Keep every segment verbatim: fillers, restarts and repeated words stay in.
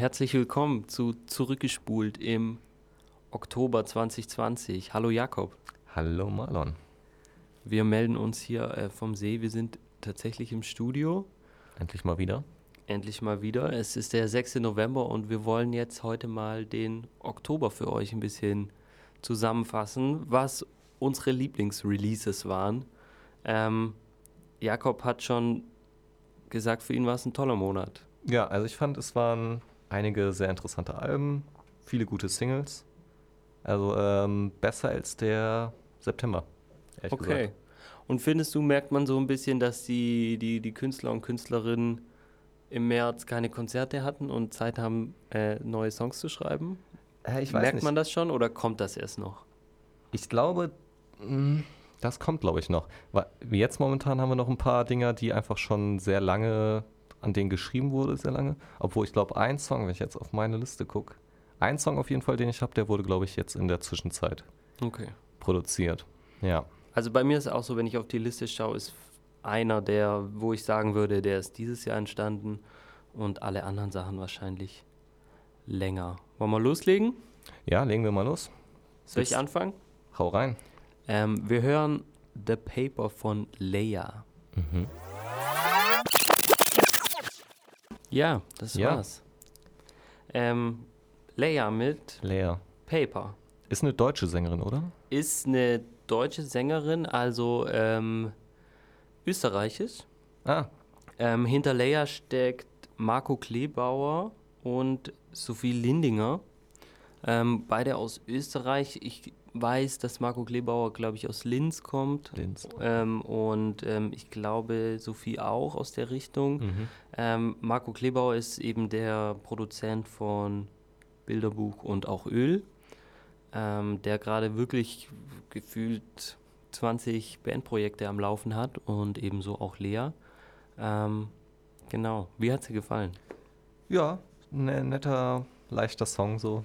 herzlich willkommen zu Zurückgespult im Oktober zwanzig zwanzig. Hallo Jakob. Hallo Marlon. Wir melden uns hier äh, vom See. Wir sind tatsächlich im Studio. Endlich mal wieder. Endlich mal wieder. Es ist der sechster November und wir wollen jetzt heute mal den Oktober für euch ein bisschen zusammenfassen, was unsere Lieblingsreleases waren. Ähm, Jakob hat schon gesagt, für ihn war es ein toller Monat. Ja, also ich fand, es waren einige sehr interessante Alben, viele gute Singles. Also ähm, besser als der September, ehrlich Okay. gesagt. Und findest du, merkt man so ein bisschen, dass die, die, die Künstler und Künstlerinnen im März keine Konzerte hatten und Zeit haben, äh, neue Songs zu schreiben? Äh, ich weiß Merkt nicht. man das schon oder kommt das erst noch? Ich glaube, mh, das kommt, glaube ich, noch. Weil jetzt momentan haben wir noch ein paar Dinger, die einfach schon sehr lange, an denen geschrieben wurde, sehr lange. Obwohl ich glaube, ein Song, wenn ich jetzt auf meine Liste gucke, ein Song auf jeden Fall, den ich habe, der wurde, glaube ich, jetzt in der Zwischenzeit Okay. produziert. Ja. Also bei mir ist es auch so, wenn ich auf die Liste schaue, ist einer der, wo ich sagen würde, der ist dieses Jahr entstanden und alle anderen Sachen wahrscheinlich länger. Wollen wir loslegen? Ja, legen wir mal los. Soll ich Jetzt anfangen? Hau rein. Ähm, wir hören The Paper von Leia. Mhm. Ja, das Ja. war's. Ähm, Leia mit Lea. Paper Ist eine deutsche Sängerin, oder? ist eine deutsche Sängerin, also ähm, österreichisch. Ah, Ähm, hinter Leia steckt Marco Kleebauer und Sophie Lindinger. Ähm, beide aus Österreich. Ich weiß, dass Marco Kleebauer, glaube ich, aus Linz kommt. Linz. Ähm, und ähm, ich glaube, Sophie auch aus der Richtung. Mhm. Ähm, Marco Kleebauer ist eben der Produzent von Bilderbuch und auch Öl, ähm, der gerade wirklich gefühlt zwanzig Bandprojekte am Laufen hat und ebenso auch Lea. Ähm, genau. Wie hat sie gefallen? Ja, ein ne, netter, leichter Song so.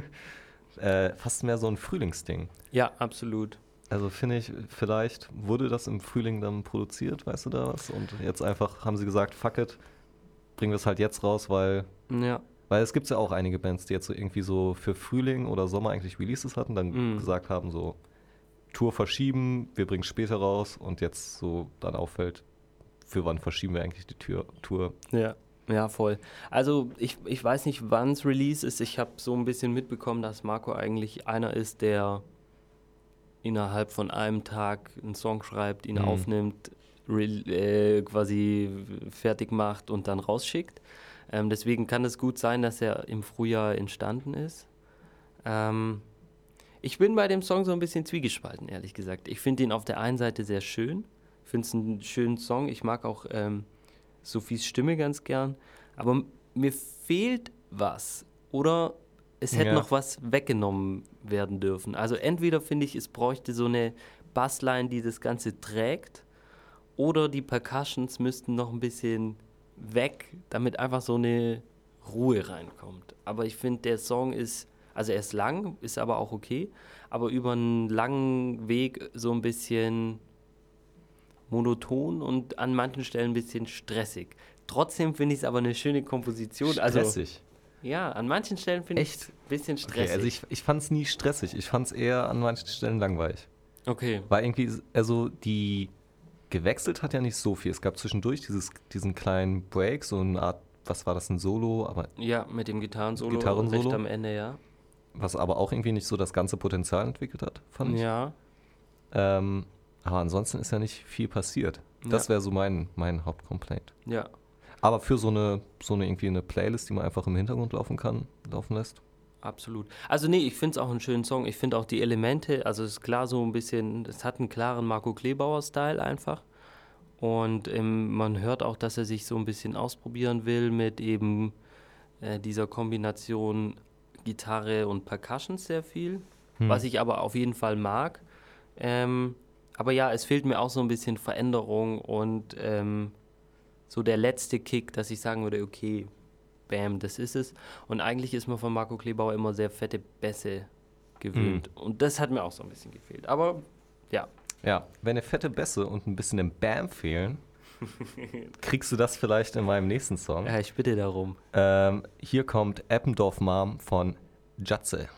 äh, fast mehr so ein Frühlingsding. Ja, absolut. Also finde ich, vielleicht wurde das im Frühling dann produziert, weißt du da was? Und jetzt einfach haben sie gesagt, fuck it, bringen wir es halt jetzt raus, weil, Ja. weil es gibt ja auch einige Bands, die jetzt so irgendwie so für Frühling oder Sommer eigentlich Releases hatten, dann Mhm. gesagt haben, so Tour verschieben, wir bringen es später raus und jetzt so dann auffällt, für wann verschieben wir eigentlich die Tür, Tour. Ja. Ja, voll. Also ich, ich weiß nicht, wann es Release ist. Ich habe so ein bisschen mitbekommen, dass Marco eigentlich einer ist, der innerhalb von einem Tag einen Song schreibt, ihn Mhm. aufnimmt, re- äh, quasi fertig macht und dann rausschickt. Ähm, deswegen kann es gut sein, dass er im Frühjahr entstanden ist. Ähm, ich bin bei dem Song so ein bisschen zwiegespalten, ehrlich gesagt. Ich finde ihn auf der einen Seite sehr schön. Ich finde es einen schönen Song. Ich mag auch ähm, Sophies Stimme ganz gern. Aber m- mir fehlt was. Oder es hätte Ja. noch was weggenommen werden dürfen. Also entweder finde ich, es bräuchte so eine Bassline, die das Ganze trägt. Oder die Percussions müssten noch ein bisschen weg, damit einfach so eine Ruhe reinkommt. Aber ich finde, der Song ist, also er ist lang, ist aber auch okay, aber über einen langen Weg so ein bisschen monoton und an manchen Stellen ein bisschen stressig. Trotzdem finde ich es aber eine schöne Komposition. Also, Stressig. ja, an manchen Stellen finde ich es Echt? ein bisschen Okay, stressig. also ich, ich fand es nie stressig. Ich fand es eher an manchen Stellen langweilig. okay. Weil irgendwie, also die gewechselt hat ja nicht so viel. Es gab zwischendurch dieses, diesen kleinen Break, so eine Art, was war das, ein Solo, aber Ja, mit dem Gitarrensolo, Gitarrensolo. recht am Ende, ja. was aber auch irgendwie nicht so das ganze Potenzial entwickelt hat, fand ich. Ja, Ähm, aber ansonsten ist ja nicht viel passiert. Das Ja. wäre so mein, mein Hauptcomplaint. ja. Aber für so eine, so eine irgendwie eine Playlist, die man einfach im Hintergrund laufen kann, laufen lässt. Absolut. Also nee, ich finde es auch einen schönen Song. Ich finde auch die Elemente, also es ist klar so ein bisschen, es hat einen klaren Marco Kleebauer-Style einfach. Und ähm, man hört auch, dass er sich so ein bisschen ausprobieren will mit eben äh, dieser Kombination Gitarre und Percussion sehr viel, Hm. was ich aber auf jeden Fall mag. Ähm, aber ja, es fehlt mir auch so ein bisschen Veränderung und ähm, so der letzte Kick, dass ich sagen würde, okay, bam, das ist es. Und eigentlich ist man von Marco Kleebauer immer sehr fette Bässe gewöhnt. Und das hat mir auch so ein bisschen gefehlt. Aber ja, Ja, wenn dir fette Bässe und ein bisschen im Bam fehlen, kriegst du das vielleicht in meinem nächsten Song. Ja, ich bitte darum. Ähm, hier kommt Eppendorf Mom von Jatze.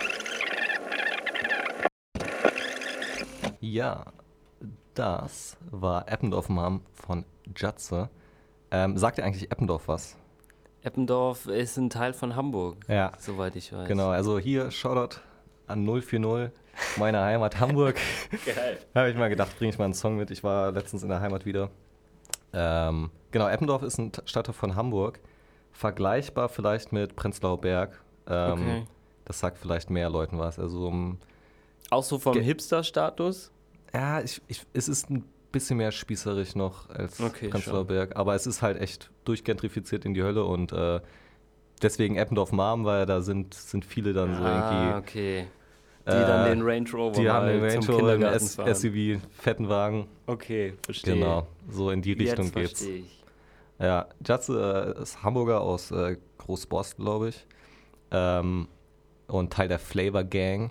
Ja, das war Eppendorf Mom von Jatze. Ähm, sagt dir eigentlich Eppendorf was? Eppendorf ist ein Teil von Hamburg, Ja, soweit ich weiß. genau. Also hier Shoutout an null vier null, meine Heimat Hamburg. Geil. Habe ich mal gedacht, bringe ich mal einen Song mit. Ich war letztens in der Heimat wieder. Ähm, genau, Eppendorf ist ein Stadtteil von Hamburg. Vergleichbar vielleicht mit Prenzlauer Berg. Ähm, Okay. Das sagt vielleicht mehr Leuten was. Also, um, Auch so vom Ge- Hipster-Status? ja, ich, ich, es ist ein bisschen mehr spießerisch noch als Okay, Prenzlauer schon. Berg. Aber es ist halt echt durchgentrifiziert in die Hölle und äh, deswegen Eppendorf Marm, weil da sind, sind viele dann so Ah, irgendwie. okay. Die äh, dann den Range Rover Die haben mal den Range zum Rover, einen Kindergarten S- fahren. S U V, fetten Wagen. Okay, verstehe. Genau, so in die Richtung Jetzt geht's. verstehe ich. Ja, Jatze äh, ist Hamburger aus äh, Großbost, glaube ich. Ähm, und Teil der Flavor Gang.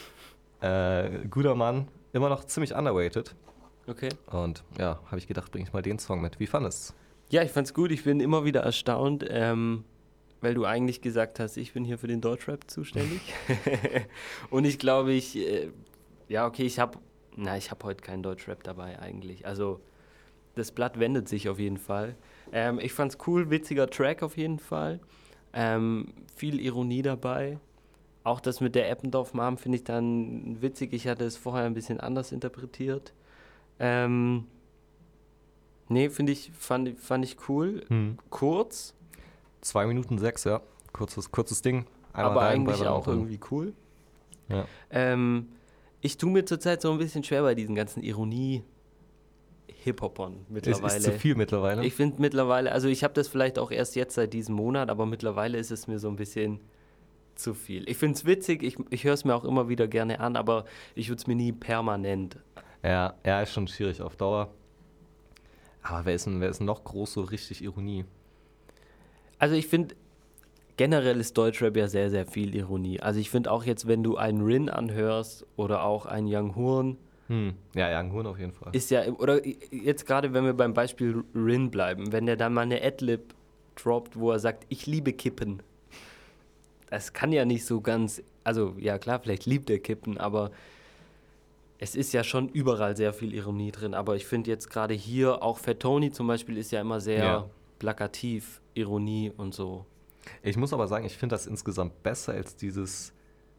Äh, guter Mann, immer noch ziemlich underrated. Okay. Und ja, habe ich gedacht, bringe ich mal den Song mit. Wie fandest Ja, ich fand's gut. Ich bin immer wieder erstaunt, ähm, weil du eigentlich gesagt hast, ich bin hier für den Deutschrap zuständig. Und ich glaube, ich, äh, ja, okay, ich habe, na, ich habe heute keinen Deutschrap dabei eigentlich. Also, das Blatt wendet sich auf jeden Fall. Ähm, ich fand's cool, witziger Track auf jeden Fall. Ähm, viel Ironie dabei. Auch das mit der Eppendorf-Mom finde ich dann witzig. Ich hatte es vorher ein bisschen anders interpretiert. Ähm, nee, finde ich, fand, fand ich cool. du? Kurz, Zwei Minuten sechs, ja. Kurzes, kurzes Ding. Einmal aber rein, eigentlich beide auch drin. irgendwie cool. Ja. Ähm, ich tue mir zurzeit so ein bisschen schwer bei diesen ganzen Ironie-Hip-Hopern Ist, mittlerweile. ist zu viel mittlerweile. Ich finde mittlerweile, also ich habe das vielleicht auch erst jetzt seit diesem Monat, aber mittlerweile ist es mir so ein bisschen zu viel. Ich finde es witzig, ich, ich höre es mir auch immer wieder gerne an, aber ich würde es mir nie permanent. Ja, ja, ist schon schwierig auf Dauer. Aber wer ist denn, wer ist denn noch groß so richtig Ironie? Also ich finde, generell ist Deutschrap ja sehr, sehr viel Ironie. Also ich finde auch jetzt, wenn du einen Rin anhörst oder auch einen Young Horn, Hm. Ja, Young Horn auf jeden Fall. ist ja, oder jetzt gerade, wenn wir beim Beispiel Rin bleiben, wenn der dann mal eine Adlib droppt, wo er sagt, ich liebe Kippen. Das kann ja nicht so ganz, also ja klar, vielleicht liebt er Kippen, aber es ist ja schon überall sehr viel Ironie drin. Aber ich finde jetzt gerade hier, auch Fat Tony zum Beispiel, ist ja immer sehr Ja. plakativ, Ironie und so. Ich muss aber sagen, ich finde das insgesamt besser als dieses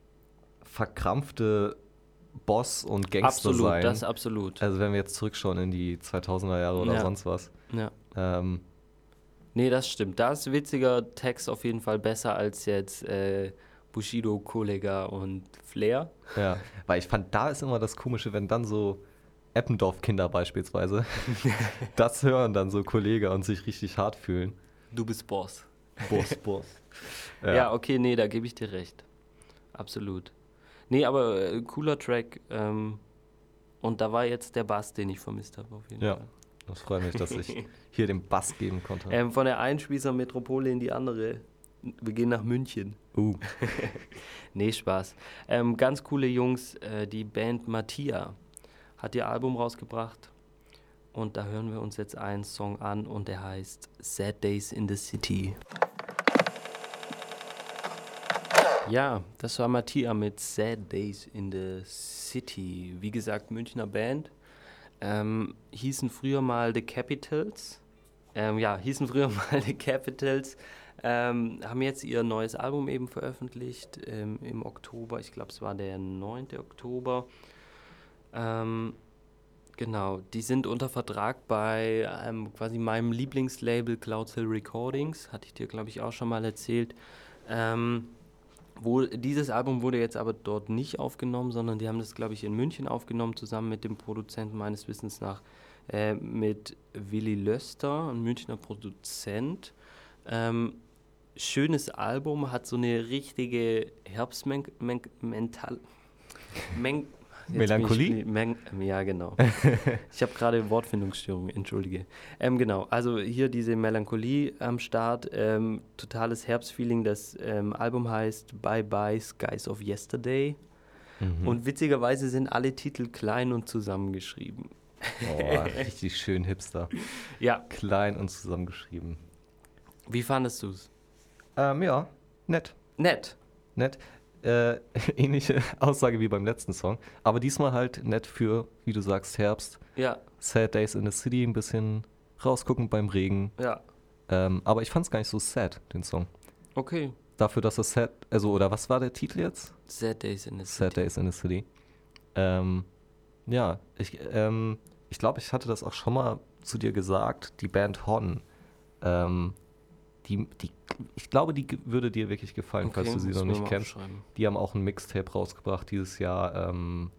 verkrampfte Boss- und Gangster Absolut, sein. das absolut. Also wenn wir jetzt zurückschauen in die zweitausender Jahre oder Ja. sonst was. Ja. Ähm, Nee, das stimmt. Da ist witziger Text auf jeden Fall besser als jetzt äh, Bushido, Kollega und Flair. ja, weil ich fand, da ist immer das Komische, wenn dann so Eppendorf-Kinder beispielsweise das hören, dann so Kollege und sich richtig hart fühlen. Du bist Boss. Boss, Boss. Ja, okay, nee, da gebe ich dir recht. Absolut. Nee, aber äh, cooler Track. Ähm, und da war jetzt der Bass, den ich vermisst habe, auf jeden Ja. Fall. Das freut mich, dass ich hier den Bass geben konnte. Ähm, von der einen Spießer Metropole in die andere. Wir gehen nach München. Uh. Nee, Spaß. Ähm, ganz coole Jungs, äh, die Band Mattia hat ihr Album rausgebracht. Und da hören wir uns jetzt einen Song an und der heißt Sad Days in the City. Ja, das war Mattia mit Sad Days in the City. Wie gesagt, Münchner Band. Ähm, hießen früher mal The Capitals. Ähm, ja, hießen früher mal The Capitals. Ähm, haben jetzt ihr neues Album eben veröffentlicht ähm, im Oktober. Ich glaube, es war der neunte Oktober. Ähm, genau, die sind unter Vertrag bei ähm, quasi meinem Lieblingslabel Clouds Hill Recordings. Hatte ich dir, glaube ich, auch schon mal erzählt. Ähm, wo, dieses Album wurde jetzt aber dort nicht aufgenommen, sondern die haben das, glaube ich, in München aufgenommen, zusammen mit dem Produzenten meines Wissens nach, äh, mit Willi Löster, ein Münchner Produzent. Ähm, schönes Album, hat so eine richtige Herbstmental... Men Melancholie? Men ja, genau. Ich habe gerade Wortfindungsstörungen, entschuldige. Ähm, genau, also hier diese Melancholie am Start, ähm, totales Herbstfeeling. Das ähm, Album heißt Bye Bye Skies of Yesterday. Mhm. Und witzigerweise sind alle Titel klein und zusammengeschrieben. Oh, richtig schön Hipster. Ja. Klein und zusammengeschrieben. Wie fandest du es? Ähm, ja, nett. Nett. Nett. Äh, ähnliche Aussage wie beim letzten Song. Aber diesmal halt nett für, wie du sagst, Herbst. Ja, Sad Days in the City, ein bisschen rausgucken beim Regen. ja. Ähm, aber ich fand es gar nicht so sad, den Song. Okay. Dafür, dass es sad, also, oder was war der Titel jetzt? Sad Days in the Sad City. Days in the City. Ähm, ja, ich, ähm, ich glaube, ich hatte das auch schon mal zu dir gesagt, die Band Hon. Ähm, die, die, ich glaube, die ge- würde dir wirklich gefallen, falls du sie muss noch mir nicht mal kennst. aufschreiben. Die haben auch ein Mixtape rausgebracht dieses Jahr, ähm,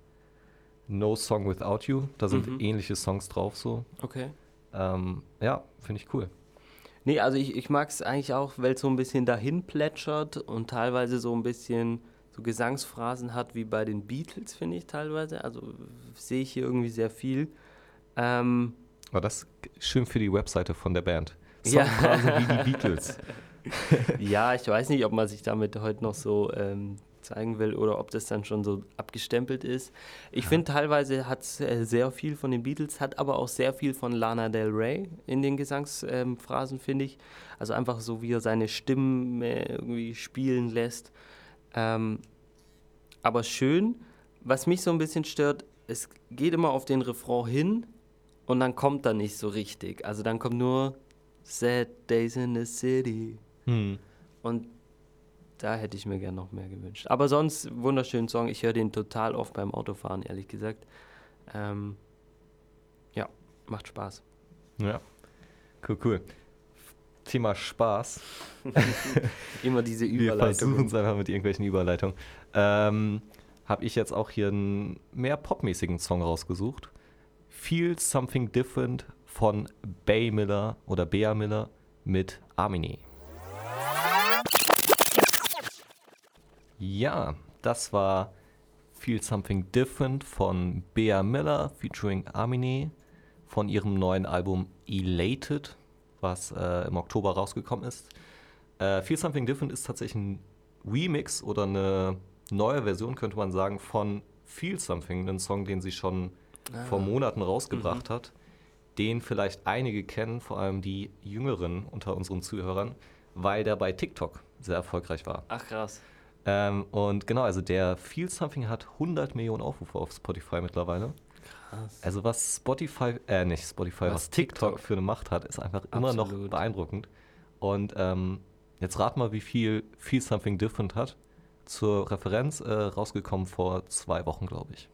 No Song Without You. Da sind Mhm. ähnliche Songs drauf so. Okay. Ähm, ja, finde ich cool. Nee, also ich, ich mag es eigentlich auch, weil es so ein bisschen dahin plätschert und teilweise so ein bisschen so Gesangsphrasen hat wie bei den Beatles, finde ich teilweise. Also sehe ich hier irgendwie sehr viel. Ähm, Aber das ist schön für die Webseite von der Band. Ja. Songphrasen wie die Beatles. ja, ich weiß nicht, ob man sich damit heute noch so ähm, zeigen will oder ob das dann schon so abgestempelt ist. Ich Ja. finde, teilweise hat es äh, sehr viel von den Beatles, hat aber auch sehr viel von Lana Del Rey in den Gesangsphrasen, finde ich. Also einfach so, wie er seine Stimme irgendwie spielen lässt. Ähm, aber schön. Was mich so ein bisschen stört, es geht immer auf den Refrain hin und dann kommt er nicht so richtig. Also dann kommt nur Sad Days in the City. Hm. Und da hätte ich mir gern noch mehr gewünscht. Aber sonst, wunderschönen Song. Ich höre den total oft beim Autofahren, ehrlich gesagt. Ähm, ja, macht Spaß. Ja, cool, cool. Thema Spaß. Immer diese Wir versuchen Überleitung. es einfach mit irgendwelchen Überleitungen. Ähm, Habe ich jetzt auch hier einen mehr popmäßigen Song rausgesucht. Feel Something Different von Bay Miller oder Bea Miller mit Amine. Ja, das war Feel Something Different von Bea Miller featuring Amine von ihrem neuen Album Elated, was äh, im Oktober rausgekommen ist. Äh, Feel Something Different ist tatsächlich ein Remix oder eine neue Version, könnte man sagen, von Feel Something, einen Song, den sie schon Ah. vor Monaten rausgebracht hat, den vielleicht einige kennen, vor allem die Jüngeren unter unseren Zuhörern, weil der bei TikTok sehr erfolgreich war. Ach krass. Ähm, und genau, also der Feel Something hat hundert Millionen Aufrufe auf Spotify mittlerweile. Krass. Also was Spotify, äh nicht Spotify, was, Was TikTok, TikTok für eine Macht hat, ist einfach immer noch Absolut. beeindruckend. Und ähm, jetzt rat mal, wie viel Feel Something Different hat. Zur Referenz äh, rausgekommen vor zwei Wochen, glaube ich.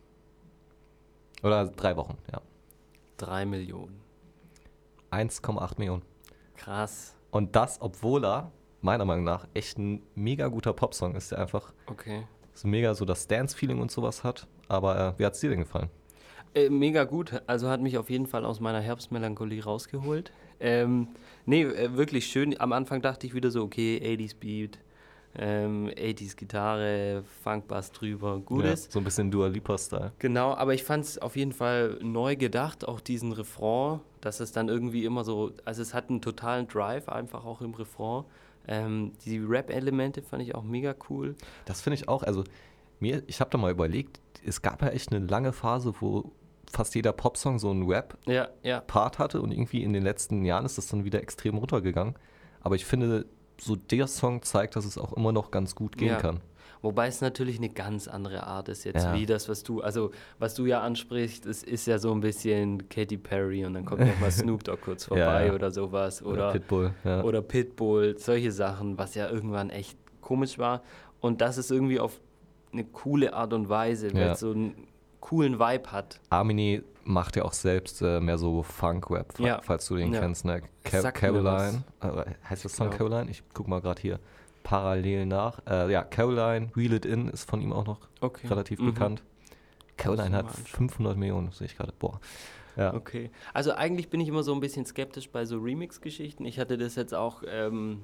Oder drei Wochen, ja. Drei Millionen. eins Komma acht Millionen. Krass. Und das, obwohl er, meiner Meinung nach, echt ein mega guter Popsong ist, der einfach Okay. so mega so das Dance-Feeling und sowas hat. Aber äh, wie hat es dir denn gefallen? Äh, mega gut. Also hat mich auf jeden Fall aus meiner Herbstmelancholie rausgeholt. Ähm, nee, äh, wirklich schön. Am Anfang dachte ich wieder so, okay, achtziger Beat, ähm, achtziger Gitarre, Funkbass drüber, gut Ja, ist. so ein bisschen Dua Lipa-Style. Genau, aber ich fand es auf jeden Fall neu gedacht, auch diesen Refrain, dass es dann irgendwie immer so, also es hat einen totalen Drive einfach auch im Refrain. Ähm, die Rap-Elemente fand ich auch mega cool. Das finde ich auch, also mir, ich habe da mal überlegt, es gab ja echt eine lange Phase, wo fast jeder Popsong so einen Rap-Part Ja, ja. hatte und irgendwie in den letzten Jahren ist das dann wieder extrem runtergegangen. Aber ich finde, so der Song zeigt, dass es auch immer noch ganz gut gehen Ja. kann. Wobei es natürlich eine ganz andere Art ist jetzt, Ja. wie das, was du, also was du ja ansprichst, es ist ja so ein bisschen Katy Perry und dann kommt noch mal Snoop Dogg kurz vorbei Ja, ja. oder sowas Oder, oder, Pitbull, ja. oder Pitbull, solche Sachen, was ja irgendwann echt komisch war. Und das ist irgendwie auf eine coole Art und Weise, weil Ja. es so einen coolen Vibe hat. Armini macht ja auch selbst äh, mehr so Funk-Rap, fa- Ja. falls du den Ja. kennst, ne? Ca- Sagt mir Caroline. Äh, heißt das Song Genau. Caroline? Ich guck mal gerade hier parallel nach. Äh, ja, Caroline, Reel It In ist von ihm auch noch Okay. relativ Mhm. bekannt. Caroline Muss ich hat mal anschauen. fünfhundert Millionen, sehe ich gerade. Boah. Ja. Okay. Also eigentlich bin ich immer so ein bisschen skeptisch bei so Remix-Geschichten. Ich hatte das jetzt auch ähm,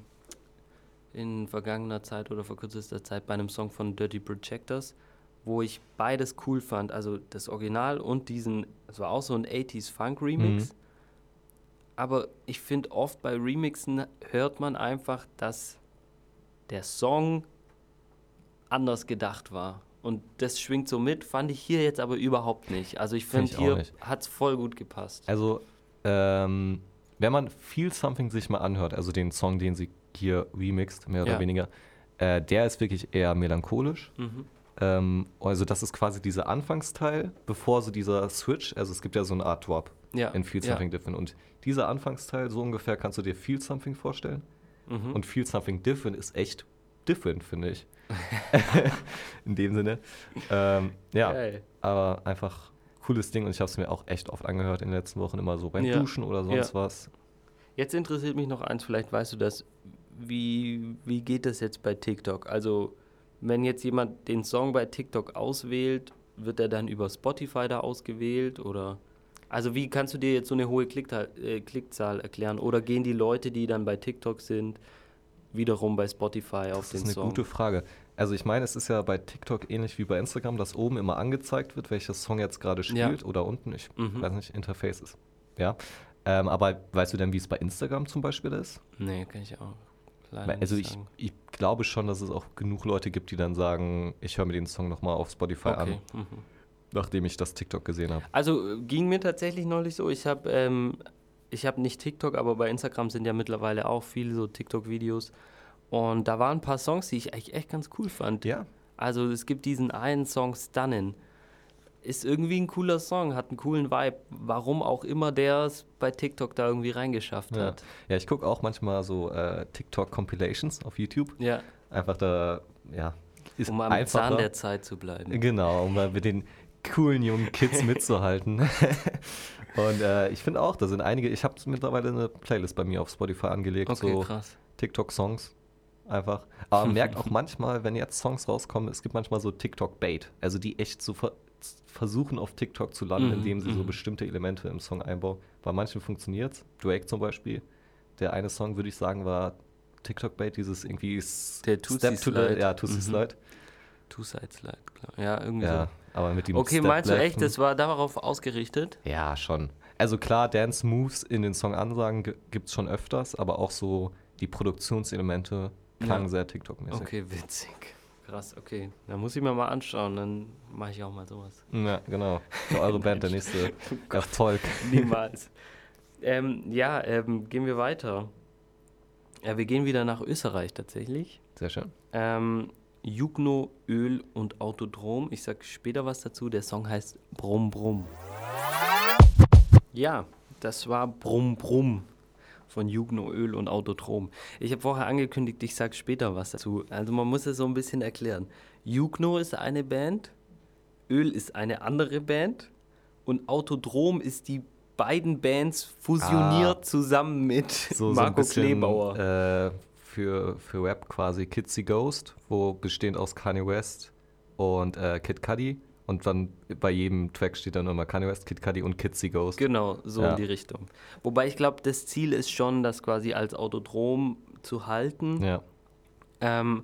in vergangener Zeit oder vor kürzester Zeit bei einem Song von Dirty Projectors, wo ich beides cool fand. Also das Original und diesen, es war auch so ein achtziger Funk-Remix. Mhm. Aber ich finde oft bei Remixen hört man einfach, dass der Song anders gedacht war. Und das schwingt so mit, fand ich hier jetzt aber überhaupt nicht. Also ich Find finde, ich auch hier nicht. hat es voll gut gepasst. Also, ähm, wenn man Feel Something sich mal anhört, also den Song, den sie hier remixt, mehr oder Ja. weniger, äh, der ist wirklich eher melancholisch. Mhm. Ähm, also das ist quasi dieser Anfangsteil, bevor so dieser Switch, also es gibt ja so eine Art Drop Ja. in Feel ja. Something Different. Und dieser Anfangsteil, so ungefähr, kannst du dir Feel Something vorstellen. Mhm. Und Feel Something Different ist echt different, finde ich. In dem Sinne. Ähm, ja, Geil. aber einfach cooles Ding und ich habe es mir auch echt oft angehört in den letzten Wochen, immer so beim Ja. Duschen oder sonst Ja. was. Jetzt interessiert mich noch eins, vielleicht weißt du das, wie, wie geht das jetzt bei TikTok? Also, wenn jetzt jemand den Song bei TikTok auswählt, wird er dann über Spotify da ausgewählt oder... Also wie kannst du dir jetzt so eine hohe Klickzahl, äh, Klickzahl erklären? Oder gehen die Leute, die dann bei TikTok sind, wiederum bei Spotify auf Das den ist eine Song? gute Frage. Also ich meine, es ist ja bei TikTok ähnlich wie bei Instagram, dass oben immer angezeigt wird, welcher Song jetzt gerade spielt Ja. oder unten, ich Mhm. weiß nicht, Interface ist. Ja. Ähm, aber weißt du denn, wie es bei Instagram zum Beispiel ist? Nee, kann ich auch leider Weil, also nicht ich, sagen. ich glaube schon, dass es auch genug Leute gibt, die dann sagen, ich höre mir den Song nochmal auf Spotify an, Okay. Mhm. nachdem ich das TikTok gesehen habe. Also äh, ging mir tatsächlich neulich so, ich habe ähm, ich habe nicht TikTok, aber bei Instagram sind ja mittlerweile auch viele so TikTok-Videos und da waren ein paar Songs, die ich eigentlich echt ganz cool fand. Ja, Also es gibt diesen einen Song Stunnin'. Ist irgendwie ein cooler Song, hat einen coolen Vibe. Warum auch immer der es bei TikTok da irgendwie reingeschafft ja. hat. Ja, ich gucke auch manchmal so äh, TikTok-Compilations auf YouTube. Ja, Einfach da, ja, ist um am einfacher. Zahn der Zeit zu bleiben. Genau, um mal mit den coolen jungen Kids mitzuhalten. Und äh, ich finde auch, da sind einige, ich habe mittlerweile eine Playlist bei mir auf Spotify angelegt, Okay, so krass. TikTok-Songs einfach. Aber man merkt auch manchmal, wenn jetzt Songs rauskommen, es gibt manchmal so TikTok-Bait, also die echt so ver versuchen auf TikTok zu landen, Mhm, indem sie so mhm. bestimmte Elemente im Song einbauen. Bei manchen funktioniert es. Drake zum Beispiel, der eine Song, würde ich sagen, war TikTok-Bait, dieses irgendwie s- Der Tussi Step to the, Slide. ja, Tussi Mhm. Slide. Two-Side Slide, klar. Ja, irgendwie Ja, so. aber mit dem Okay, Step meinst du echt, Leften- das war darauf ausgerichtet? Ja, schon. Also klar, Dance Moves in den Song-Ansagen gibt es schon öfters, aber auch so die Produktionselemente klangen Ja. sehr TikTok-mäßig. Okay, witzig. Krass, okay. Da muss ich mir mal anschauen, dann mache ich auch mal sowas. Ja, genau. Für eure Band der nächste Erfolg. Niemals. ähm, ja, ähm, gehen wir weiter. Ja, wir gehen wieder nach Österreich tatsächlich. Sehr schön. Ähm, Jugno, Öl und Autodrom. Ich sag später was dazu. Der Song heißt Brumm Brumm. Ja, das war Brumm Brumm von Jugno, Öl und Autodrom. Ich habe vorher angekündigt, ich sag später was dazu. Also man muss es so ein bisschen erklären. Jugno ist eine Band, Öl ist eine andere Band und Autodrom ist die beiden Bands fusioniert Ah. zusammen mit So, so ein Marco bisschen Kleebauer. äh, für, für Rap quasi Kitsy Ghost, wo bestehend aus Kanye West und äh, Kid Cudi. Und dann bei jedem Track steht dann immer Kanye West, Kid Cudi und Kitsy Ghost. Genau, so Ja. in die Richtung. Wobei ich glaube, das Ziel ist schon, das quasi als Autodrom zu halten. Ja. Ähm,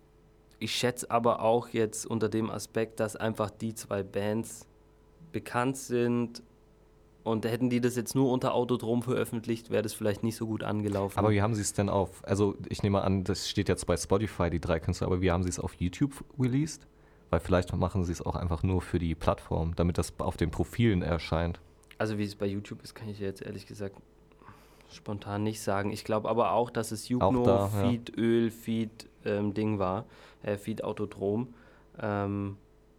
ich schätze aber auch jetzt unter dem Aspekt, dass einfach die zwei Bands bekannt sind und hätten die das jetzt nur unter Autodrom veröffentlicht, wäre das vielleicht nicht so gut angelaufen. Aber wie haben sie es denn auf, also ich nehme an, das steht jetzt bei Spotify, die drei Künstler, aber wie haben sie es auf YouTube released? Weil vielleicht machen sie es auch einfach nur für die Plattform, damit das auf den Profilen erscheint. Also wie es bei YouTube ist, kann ich jetzt ehrlich gesagt spontan nicht sagen. Ich glaube aber auch, dass es Jugno, Auch da, ja. Feed, Öl, Feed ähm, Ding war, äh, Feed Autodrom. Ähm,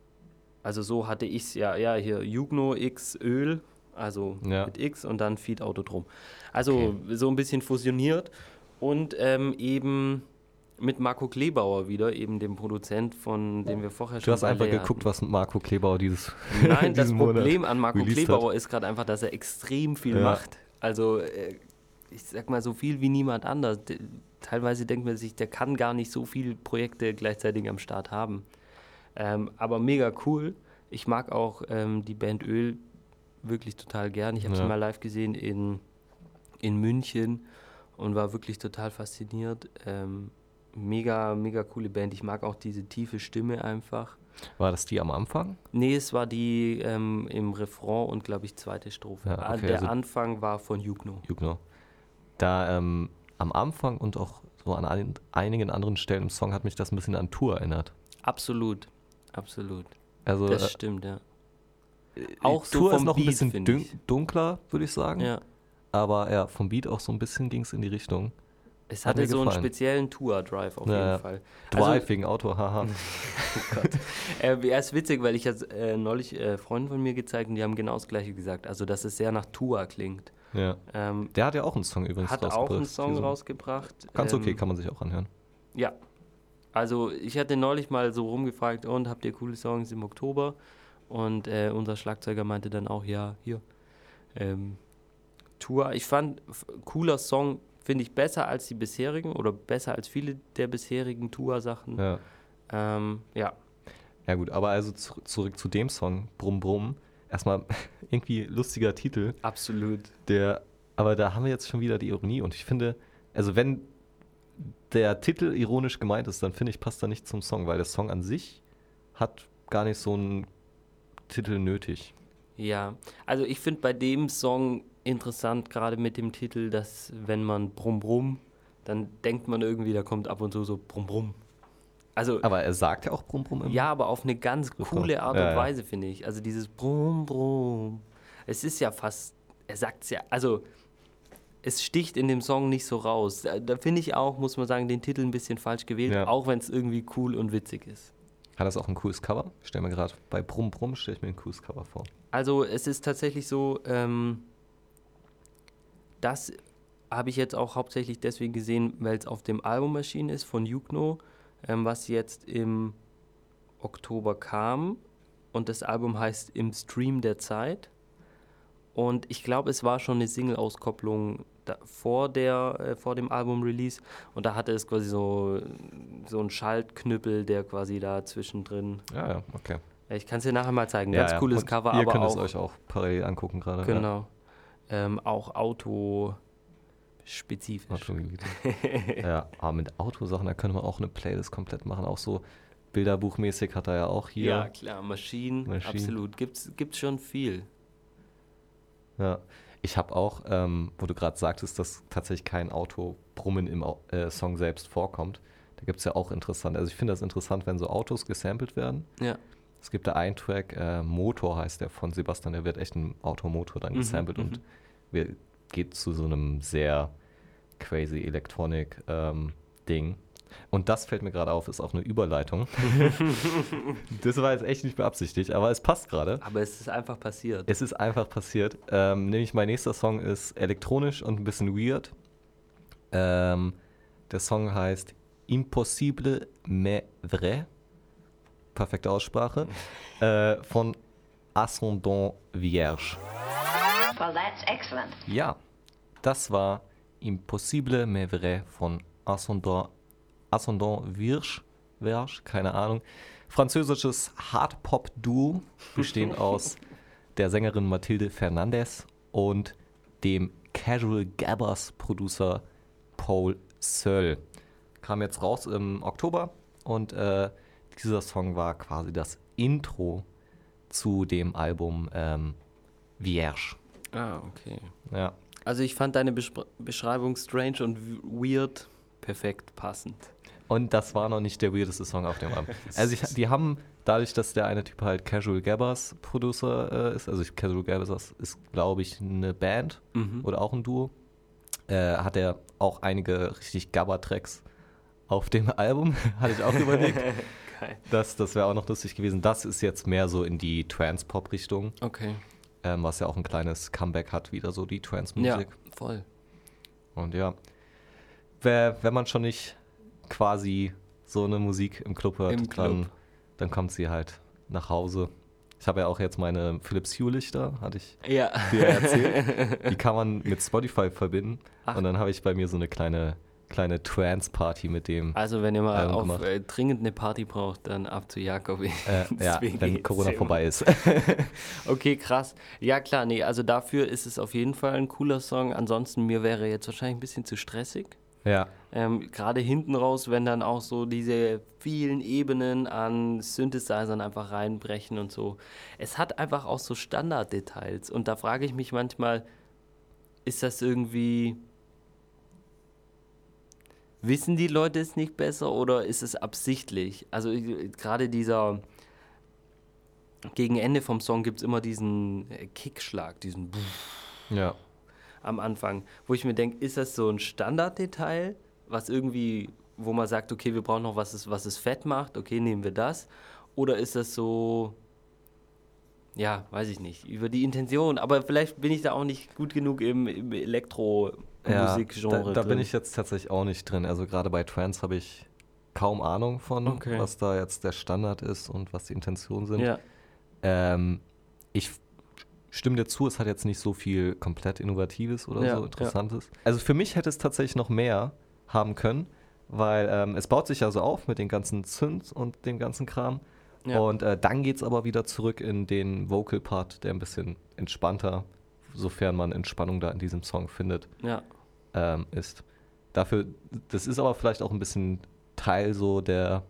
also so hatte ich es, ja, ja, hier Jugno X Öl, also Ja. mit X und dann Feed Autodrom. Also Okay. so ein bisschen fusioniert und ähm, eben mit Marco Kleebauer wieder, eben dem Produzent, von dem wir vorher schon Du hast bei einfach Lea geguckt, hatten. was Marco Kleebauer dieses Nein, das diesen Monat Problem an Marco released Kleebauer ist gerade einfach, dass er extrem viel Ja. macht. Also, äh, ich sag mal, so viel wie niemand anders. De- teilweise denkt man sich, der kann gar nicht so viele Projekte gleichzeitig am Start haben. Ähm, aber mega cool. Ich mag auch ähm, die Band Öl wirklich total gern. Ich habe sie Ja. mal live gesehen in, in München und war wirklich total fasziniert. Ähm, mega, mega coole Band. Ich mag auch diese tiefe Stimme einfach. War das die am Anfang? Nee, es war die ähm, im Refrain und, glaube ich, zweite Strophe. Ja, Ah, okay, Der also- Anfang war von Jugno. Jugno. Da ähm, am Anfang und auch so an ein, einigen anderen Stellen im Song hat mich das ein bisschen an Tour erinnert. Absolut. absolut. Also, Das äh, stimmt, ja. Die Auch so Tour vom ist noch ein Beat, bisschen find dün ich. dunkler, würde ich sagen. Ja. Aber ja, vom Beat auch so ein bisschen ging es in die Richtung. Es Hat hatte mir so einen gefallen. speziellen Tour-Drive auf Ja, jeden ja. Fall. Drive Also, wegen Auto, haha. oh Gott. Äh, ja, ist witzig, weil ich jetzt äh, neulich äh, Freunden von mir gezeigt und die haben genau das Gleiche gesagt. Also, dass es sehr nach Tour klingt. Ja. Ähm, Der hat ja auch einen Song übrigens hat rausgebracht. auch einen Song Diese- rausgebracht. Ganz okay, ähm, kann man sich auch anhören. Ja. Also, ich hatte neulich mal so rumgefragt, und habt ihr coole Songs im Oktober? Und äh, unser Schlagzeuger meinte dann auch, ja, hier. Ähm, Tour. Ich fand, f- cooler Song finde ich besser als die bisherigen oder besser als viele der bisherigen Tour-Sachen. Ja. Ähm, ja. Ja gut, aber also zu, zurück zu dem Song, Brumm Brumm. Erstmal irgendwie lustiger Titel, Absolut. der, aber da haben wir jetzt schon wieder die Ironie und ich finde, also wenn der Titel ironisch gemeint ist, dann finde ich, passt er nicht zum Song, weil der Song an sich hat gar nicht so einen Titel nötig. Ja, also ich finde bei dem Song interessant, gerade mit dem Titel, dass wenn man Brumm Brumm, dann denkt man irgendwie, da kommt ab und zu so Brumm Brumm. Also Aber er sagt ja auch Brumm Brumm im ja, aber auf eine ganz Refrain. coole Art Ja, und ja. Weise, finde ich. Also dieses Brumm Brumm. Es ist ja fast, er sagt es ja, also es sticht in dem Song nicht so raus. Da, da finde ich auch, muss man sagen, den Titel ein bisschen falsch gewählt, Ja. auch wenn es irgendwie cool und witzig ist. Hat das auch ein cooles Cover? Ich stelle mir gerade bei Brumm Brumm stelle ich mir ein cooles Cover vor. Also es ist tatsächlich so, ähm, das habe ich jetzt auch hauptsächlich deswegen gesehen, weil es auf dem Album erschienen ist von Yukno, ähm, was jetzt im Oktober kam. Und das Album heißt Im Stream der Zeit. Und ich glaube, es war schon eine Single-Auskopplung da, vor, der, äh, vor dem Album-Release. Und da hatte es quasi so, so einen Schaltknüppel, der quasi da zwischendrin. Ja, ja, okay. Ich kann es dir nachher mal zeigen. Ja, Ganz ja. cooles Und Cover, ihr aber könnt auch. es euch auch parallel angucken gerade. Genau. Ähm, auch autospezifisch. Ja, Autogebiete. Ja, aber mit Autosachen, da könnte man auch eine Playlist komplett machen. Auch so bilderbuchmäßig hat er ja auch hier. Ja, klar, Maschinen, Maschinen. absolut. Gibt's, gibt's schon viel. Ja. Ich habe auch, ähm, wo du gerade sagtest, dass tatsächlich kein Autobrummen im Au- äh, Song selbst vorkommt. Da gibt es ja auch interessant. Also ich finde das interessant, wenn so Autos gesampelt werden. Ja. Es gibt da einen Track, äh, Motor heißt der von Sebastian, der wird echt ein Automotor dann Mhm, gesampelt mhm. und wir, geht zu so einem sehr crazy Electronic ähm, Ding. Und das fällt mir gerade auf, ist auch eine Überleitung. Das war jetzt echt nicht beabsichtigt, aber es passt gerade. Aber es ist einfach passiert. Es ist einfach passiert. Ähm, nämlich mein nächster Song ist elektronisch und ein bisschen weird. Ähm, der Song heißt Impossible mais vrai. Perfekte Aussprache. äh, von Ascendant Vierge. Well, that's excellent. Ja, das war Impossible mais vrai von Ascendant, Ascendant Vierge. Vierge, keine Ahnung. Französisches Hard-Pop-Duo, bestehend aus der Sängerin Mathilde Fernandez und dem Casual Gabbers-Producer Paul Searle. Kam jetzt raus im Oktober und äh, dieser Song war quasi das Intro zu dem Album ähm, Vierge. Ah, okay. Ja. Also ich fand deine Bespr- Beschreibung strange und w- weird perfekt passend. Und das war noch nicht der weirdeste Song auf dem Album. Also ich, die haben, dadurch, dass der eine Typ halt Casual Gabbers Producer äh, ist, also ich, Casual Gabbers ist, glaube ich, eine Band Mhm. oder auch ein Duo, äh, hat er auch einige richtig Gabber-Tracks auf dem Album, hatte ich auch überlegt. Geil. Das, das wäre auch noch lustig gewesen. Das ist jetzt mehr so in die Trance-Pop-Richtung, Okay. ähm, was ja auch ein kleines Comeback hat, wieder so die Ja, Trance-Musik. voll. Und ja, wer, wenn man schon nicht quasi so eine Musik im Club hört, Im Club. Dann, dann kommt sie halt nach Hause. Ich habe ja auch jetzt meine Philips Hue-Lichter, hatte ich Ja. dir erzählt. Die kann man mit Spotify verbinden. Ach. Und dann habe ich bei mir so eine kleine, kleine Trance-Party mit dem. Also wenn ihr mal Album auf gemacht. äh, dringend eine Party braucht, dann ab zu Jakob. Äh, ja, Deswegen wenn geht's Corona immer. vorbei ist. Okay, krass. Ja klar, nee, also dafür ist es auf jeden Fall ein cooler Song. Ansonsten, mir wäre jetzt wahrscheinlich ein bisschen zu stressig. Ja, Ähm, Gerade hinten raus, wenn dann auch so diese vielen Ebenen an Synthesizern einfach reinbrechen und so. Es hat einfach auch so Standarddetails. Und da frage ich mich manchmal, ist das irgendwie... Wissen die Leute es nicht besser oder ist es absichtlich? Also ich- gerade dieser gegen Ende vom Song gibt es immer diesen äh, Kickschlag, diesen Ja. am Anfang, wo ich mir denke, ist das so ein Standarddetail, was irgendwie, wo man sagt, okay, wir brauchen noch was, es- was es fett macht, okay, nehmen wir das, oder ist das so, ja, weiß ich nicht, über die Intention, aber vielleicht bin ich da auch nicht gut genug im, im Ja, Elektro-Musikgenre da, da bin drin. ich jetzt tatsächlich auch nicht drin. Also gerade bei Trance habe ich kaum Ahnung von, Okay. was da jetzt der Standard ist und was die Intentionen sind. Ja, Ähm, ich f- stimme dir zu, es hat jetzt nicht so viel komplett Innovatives oder Ja, so ja. Interessantes. Also für mich hätte es tatsächlich noch mehr haben können, weil ähm, es baut sich ja so auf mit den ganzen Synths und dem ganzen Kram. Ja. Und äh, dann geht es aber wieder zurück in den Vocal-Part, der ein bisschen entspannter, sofern man Entspannung da in diesem Song findet, ja, ähm, ist. Dafür, das ist aber vielleicht auch ein bisschen Teil so der,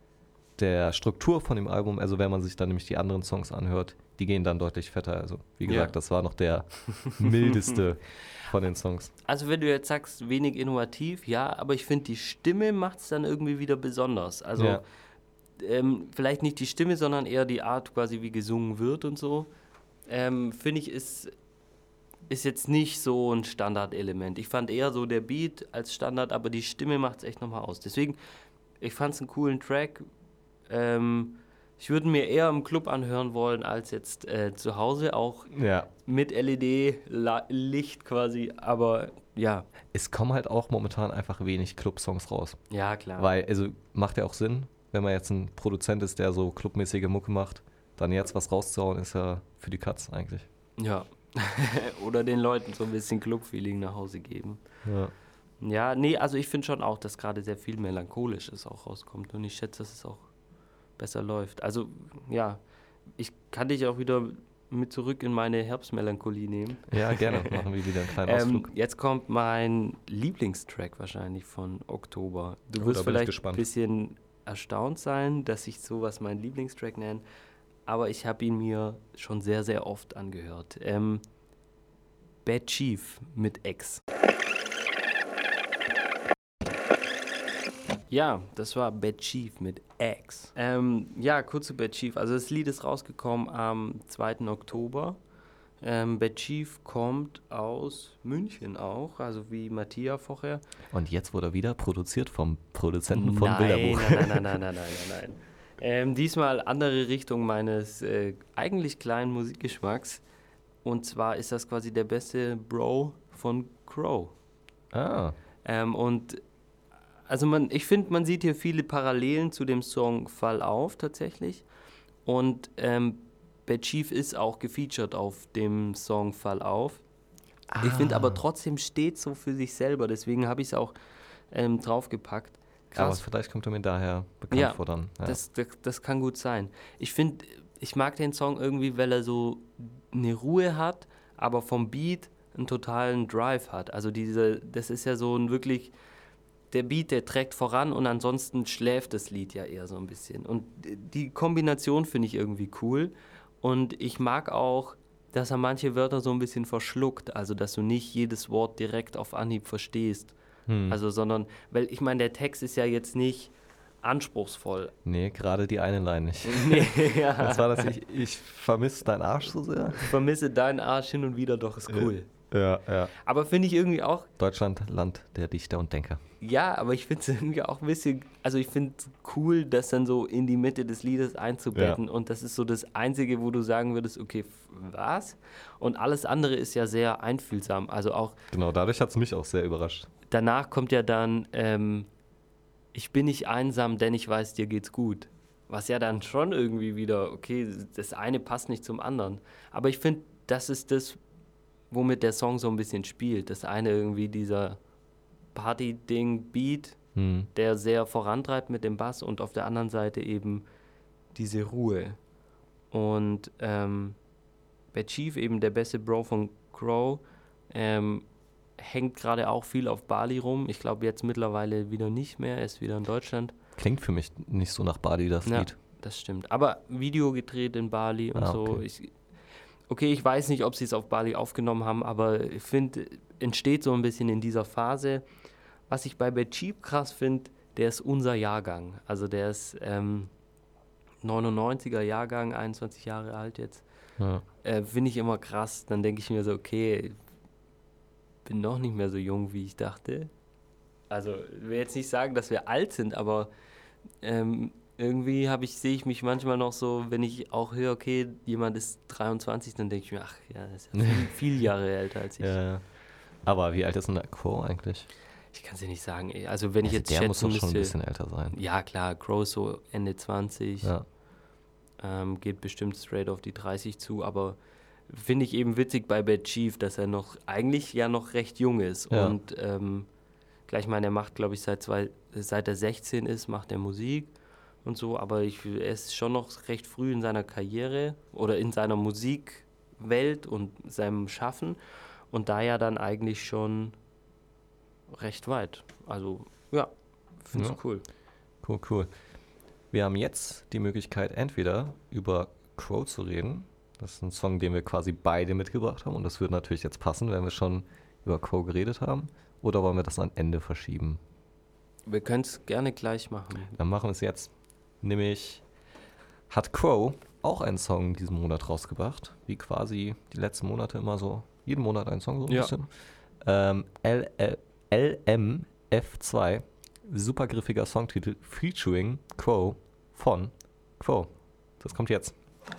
der Struktur von dem Album. Also wenn man sich dann nämlich die anderen Songs anhört, die gehen dann deutlich fetter. Also wie gesagt, Ja. das war noch der mildeste von den Songs. Also wenn du jetzt sagst, wenig innovativ, ja, aber ich finde, die Stimme macht es dann irgendwie wieder besonders. Also Ja. ähm, vielleicht nicht die Stimme, sondern eher die Art quasi, wie gesungen wird und so, ähm, finde ich, ist, ist jetzt nicht so ein Standardelement. Ich fand eher so der Beat als Standard, aber die Stimme macht es echt nochmal aus. Deswegen, ich fand es einen coolen Track. Ähm, ich würde mir eher im Club anhören wollen, als jetzt äh, zu Hause, auch Ja. mit L E D-Licht quasi, aber ja, Es kommen halt auch momentan einfach wenig Club-Songs raus. ja klar. Weil, also macht ja auch Sinn, wenn man jetzt ein Produzent ist, der so clubmäßige Mucke macht, dann jetzt was rauszuhauen, ist ja für die Katz eigentlich. Ja. Oder den Leuten so ein bisschen Club-Feeling nach Hause geben. Ja. Ja, nee, also ich finde schon auch, dass gerade sehr viel Melancholisches auch rauskommt und ich schätze, dass es auch besser läuft. Also, ja, ich kann dich auch wieder mit zurück in meine Herbstmelancholie nehmen. Ja, gerne. Machen wir wieder einen kleinen Ähm, Ausflug. jetzt kommt mein Lieblingstrack wahrscheinlich von Oktober. Du Oh, wirst da bin ich vielleicht ein gespannt. bisschen erstaunt sein, dass ich sowas meinen Lieblingstrack nenne, aber ich habe ihn mir schon sehr, sehr oft angehört. Ähm, Bad Chief mit X. Ja, das war Bad Chief mit X. Ähm, ja, kurz zu Bad Chief. Also das Lied ist rausgekommen am zweiten Oktober. Ähm, Bad Chief kommt aus München auch, also wie Matthias vorher. Und jetzt wurde er wieder produziert vom Produzenten von nein, Bilderbuch. nein, nein, nein, nein, nein, nein, nein, nein. Ähm, diesmal andere Richtung meines äh, eigentlich kleinen Musikgeschmacks. Und zwar ist das quasi der beste Bro von Crow. Ah, Ähm, und also man, ich finde, man sieht hier viele Parallelen zu dem Song Fall auf tatsächlich. Und ähm, Bad Chief ist auch gefeatured auf dem Song Fall auf. Ich finde aber trotzdem steht so für sich selber, deswegen habe ich es auch ähm, draufgepackt. aber Krass, vielleicht kommt er mir daher bekannt Ja, vor dann. Ja. das, das, das kann gut sein. Ich finde, ich mag den Song irgendwie, weil er so eine Ruhe hat, aber vom Beat einen totalen Drive hat. Also diese, das ist ja so ein wirklich, der Beat, der trägt voran und ansonsten schläft das Lied ja eher so ein bisschen. Und die Kombination finde ich irgendwie cool. Und ich mag auch, dass er manche Wörter so ein bisschen verschluckt, also dass du nicht jedes Wort direkt auf Anhieb verstehst. Hm. Also, sondern, weil ich meine, der Text ist ja jetzt nicht anspruchsvoll. Nee, gerade die eine Line nicht. Nee, ja. Was war das? Ich, ich vermisse deinen Arsch so sehr. Ich vermisse deinen Arsch hin und wieder, doch ist cool. Ja, ja. Aber finde ich irgendwie auch, Deutschland, Land der Dichter und Denker. ja, aber ich finde es irgendwie auch ein bisschen, also ich finde es cool, das dann so in die Mitte des Liedes einzubetten. Und das ist so das Einzige, wo du sagen würdest, okay, f- was? Und alles andere ist ja sehr einfühlsam. Also auch Genau, dadurch hat es mich auch sehr überrascht. danach kommt ja dann, ähm, ich bin nicht einsam, denn ich weiß, dir geht's gut. Was ja dann schon irgendwie wieder, okay, das eine passt nicht zum anderen. Aber ich finde, das ist das, womit der Song so ein bisschen spielt. Das eine irgendwie dieser Party-Ding-Beat, Hm. der sehr vorantreibt mit dem Bass und auf der anderen Seite eben diese Ruhe. Und ähm, Bad Chief, eben der beste Bro von Crow, ähm, hängt gerade auch viel auf Bali rum. Ich glaube jetzt mittlerweile wieder nicht mehr, er ist wieder in Deutschland. Klingt für mich nicht so nach Bali, das Ja, Lied. das stimmt. Aber Video gedreht in Bali und Ah, so. okay. Ich, okay, ich weiß nicht, ob sie es auf Bali aufgenommen haben, aber ich finde, entsteht so ein bisschen in dieser Phase. Was ich bei Bad Chief krass finde, der ist unser Jahrgang. Also der ist ähm, neunundneunziger Jahrgang, einundzwanzig Jahre alt jetzt. Ja. Äh, finde ich immer krass. Dann denke ich mir so, okay, bin noch nicht mehr so jung, wie ich dachte. Also, ich will jetzt nicht sagen, dass wir alt sind, aber ähm, irgendwie habe ich, sehe ich mich manchmal noch so, wenn ich auch höre, okay, jemand ist dreiundzwanzig, dann denke ich mir, ach ja, das ist ja viel, viel Jahre älter als ich. Ja. Aber wie alt ist denn der Crow eigentlich? Ich kann es dir nicht sagen. ey. Also wenn ich Also jetzt der muss schätzen doch schon ein müsste, bisschen älter sein. ja klar, Crow ist so Ende zwanzig, Ja. ähm, geht bestimmt straight auf die dreißig zu, aber finde ich eben witzig bei Bad Chief, dass er noch, eigentlich ja noch recht jung ist Ja. und ähm, gleich mal, er macht, glaube ich, seit, zwei, seit er sechzehn ist, macht er Musik und so, aber ich, er ist schon noch recht früh in seiner Karriere oder in seiner Musikwelt und seinem Schaffen und da ja dann eigentlich schon recht weit. Also, ja, finde ich Ja. cool. Cool, cool. Wir haben jetzt die Möglichkeit, entweder über Crow zu reden. Das ist ein Song, den wir quasi beide mitgebracht haben. Und das würde natürlich jetzt passen, wenn wir schon über Crow geredet haben. Oder wollen wir das am Ende verschieben? Wir können es gerne gleich machen. Dann machen wir es jetzt. Nämlich hat Crow auch einen Song diesen Monat rausgebracht. Wie quasi die letzten Monate immer so. Jeden Monat ein Song so ein Ja. bisschen. Ähm, L- L- L M F zwei. Super griffiger Songtitel. Featuring Crow von Crow. Das kommt jetzt.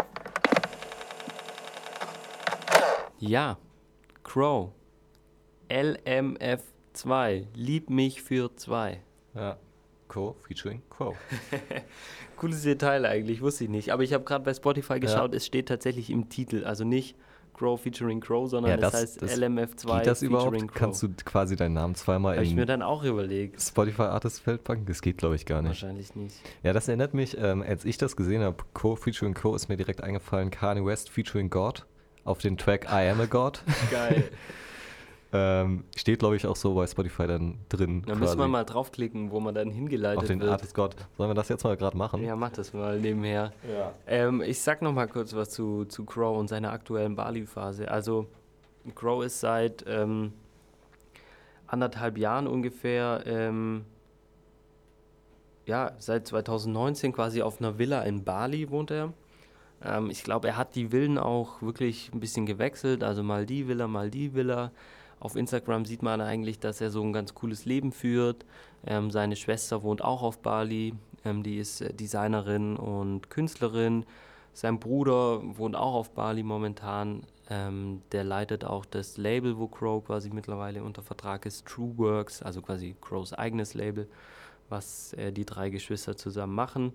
Ja, Crow. L M F zwei. Lieb mich für zwei. Ja. Crow featuring Crow. Cooles Detail eigentlich, wusste ich nicht. Aber ich habe gerade bei Spotify geschaut, es steht tatsächlich im Titel. Also nicht Crow featuring Crow, sondern Ja, es das- heißt das- L M F zwei Geht das featuring überhaupt? Crow. Kannst du quasi deinen Namen zweimal Habe ich mir in dann auch überlegt. Spotify Artist Feld packen? Das geht, glaube ich, gar nicht. Wahrscheinlich nicht. Ja, das erinnert mich, ähm, als ich das gesehen habe, Crow featuring Crow, ist mir direkt eingefallen, Kanye West featuring God auf den Track I Am a God. Geil. ähm, steht, glaube ich, auch so bei Spotify dann drin. Da müssen wir mal draufklicken, wo man dann hingeleitet auf den wird. Artist God. Sollen wir das jetzt mal gerade machen? Ja, mach das mal nebenher. Ja. Ähm, ich sag noch mal kurz was zu, zu Crow und seiner aktuellen Bali-Phase. Also Crow ist seit ähm, anderthalb Jahren ungefähr, ähm, ja, seit zweitausendneunzehn quasi auf einer Villa in Bali wohnt er. Ähm, ich glaube, er hat die Villen auch wirklich ein bisschen gewechselt, also mal die Villa, mal die Villa. Auf Instagram sieht man eigentlich, dass er so ein ganz cooles Leben führt. Ähm, seine Schwester wohnt auch auf Bali, ähm, die ist äh, Designerin und Künstlerin. Sein Bruder wohnt auch auf Bali momentan. Ähm, der leitet auch das Label, wo Crow quasi mittlerweile unter Vertrag ist, Trueworks, also quasi Crows eigenes Label, was äh, die drei Geschwister zusammen machen.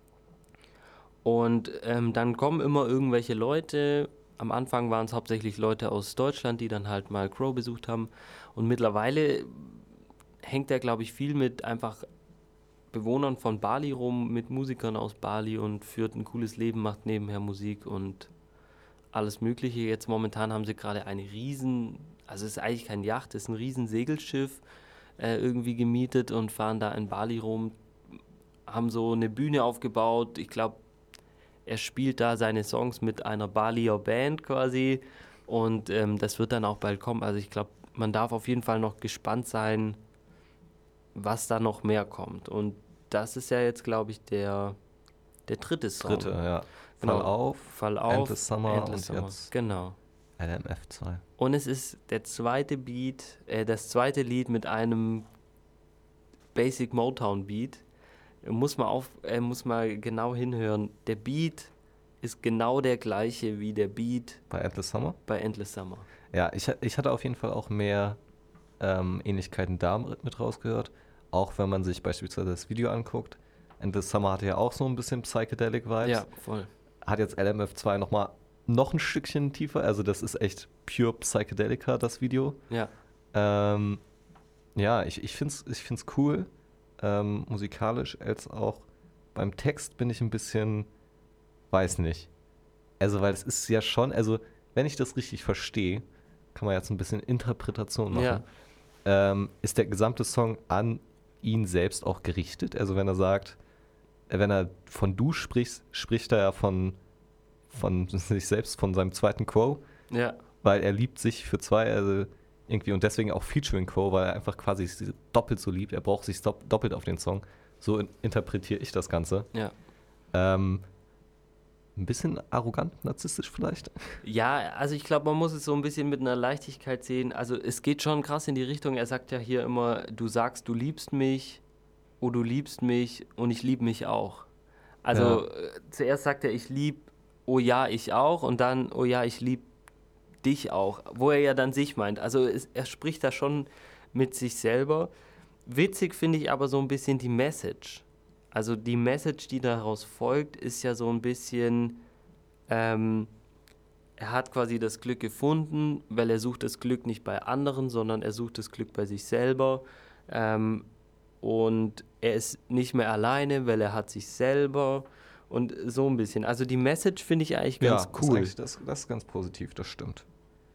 Und ähm, dann kommen immer irgendwelche Leute. Am Anfang waren es hauptsächlich Leute aus Deutschland, die dann halt mal Crow besucht haben. Und mittlerweile hängt er, glaube ich, viel mit einfach Bewohnern von Bali rum, mit Musikern aus Bali und führt ein cooles Leben, macht nebenher Musik und alles Mögliche. Jetzt momentan haben sie gerade eine riesen, also es ist eigentlich kein Yacht, es ist ein riesen Segelschiff äh, irgendwie gemietet und fahren da in Bali rum, haben so eine Bühne aufgebaut. Ich glaube, er spielt da seine Songs mit einer Balier Band quasi und ähm, das wird dann auch bald kommen. Also ich glaube, man darf auf jeden Fall noch gespannt sein, was da noch mehr kommt. Und das ist ja jetzt, glaube ich, der, der dritte Song. Dritte, ja. Genau. Fall auf, Fall auf, Endless Summer Endless und Summer. jetzt Genau. L M F zwei. Und es ist der zweite Beat, äh, das zweite Lied mit einem Basic Motown Beat. Muss man auf, äh, muss mal genau hinhören. Der Beat ist genau der gleiche wie der Beat Bei Endless Summer? bei Endless Summer. Ja, ich, ich hatte auf jeden Fall auch mehr ähm, Ähnlichkeiten da mit rausgehört. Auch wenn man sich beispielsweise das Video anguckt. Endless Summer hatte ja auch so ein bisschen Psychedelic Vibes. Ja, voll. Hat jetzt L M F zwei nochmal noch ein Stückchen tiefer. Also das ist echt pure Psychedelica, das Video. Ja. Ähm, ja, ich, ich finde es ich find's cool. Ähm, musikalisch als auch beim Text bin ich ein bisschen, weiß nicht. Also, weil es ist ja schon, also, wenn ich das richtig verstehe, kann man jetzt ein bisschen Interpretation machen. Ja. Ähm, ist der gesamte Song an ihn selbst auch gerichtet? Also, wenn er sagt, äh, wenn er von du sprichst, spricht er ja von, von sich selbst, von seinem zweiten Crow, Ja. weil er liebt sich für zwei, also irgendwie, und deswegen auch featuring Crow, weil er einfach quasi sie doppelt so liebt. Er braucht sich dopp- doppelt auf den Song. So in- interpretiere ich das Ganze. Ja. Ähm, ein bisschen arrogant, narzisstisch vielleicht. Ja, also ich glaube, man muss es so ein bisschen mit einer Leichtigkeit sehen. Also es geht schon krass in die Richtung. Er sagt ja hier immer, du sagst, du liebst mich, oh, du liebst mich und ich liebe mich auch. Also Ja. äh, zuerst sagt er, ich liebe, oh ja, ich auch und dann, oh ja, ich liebe dich auch, wo er ja dann sich meint. Also es, er spricht da schon mit sich selber. Witzig finde ich aber so ein bisschen die Message. Also die Message, die daraus folgt, ist ja so ein bisschen, ähm, er hat quasi das Glück gefunden, weil er sucht das Glück nicht bei anderen, sondern er sucht das Glück bei sich selber. Ähm, und er ist nicht mehr alleine, weil er hat sich selber und so ein bisschen. Also die Message finde ich eigentlich ganz ja, ist cool. eigentlich das, das ist ganz positiv, das stimmt.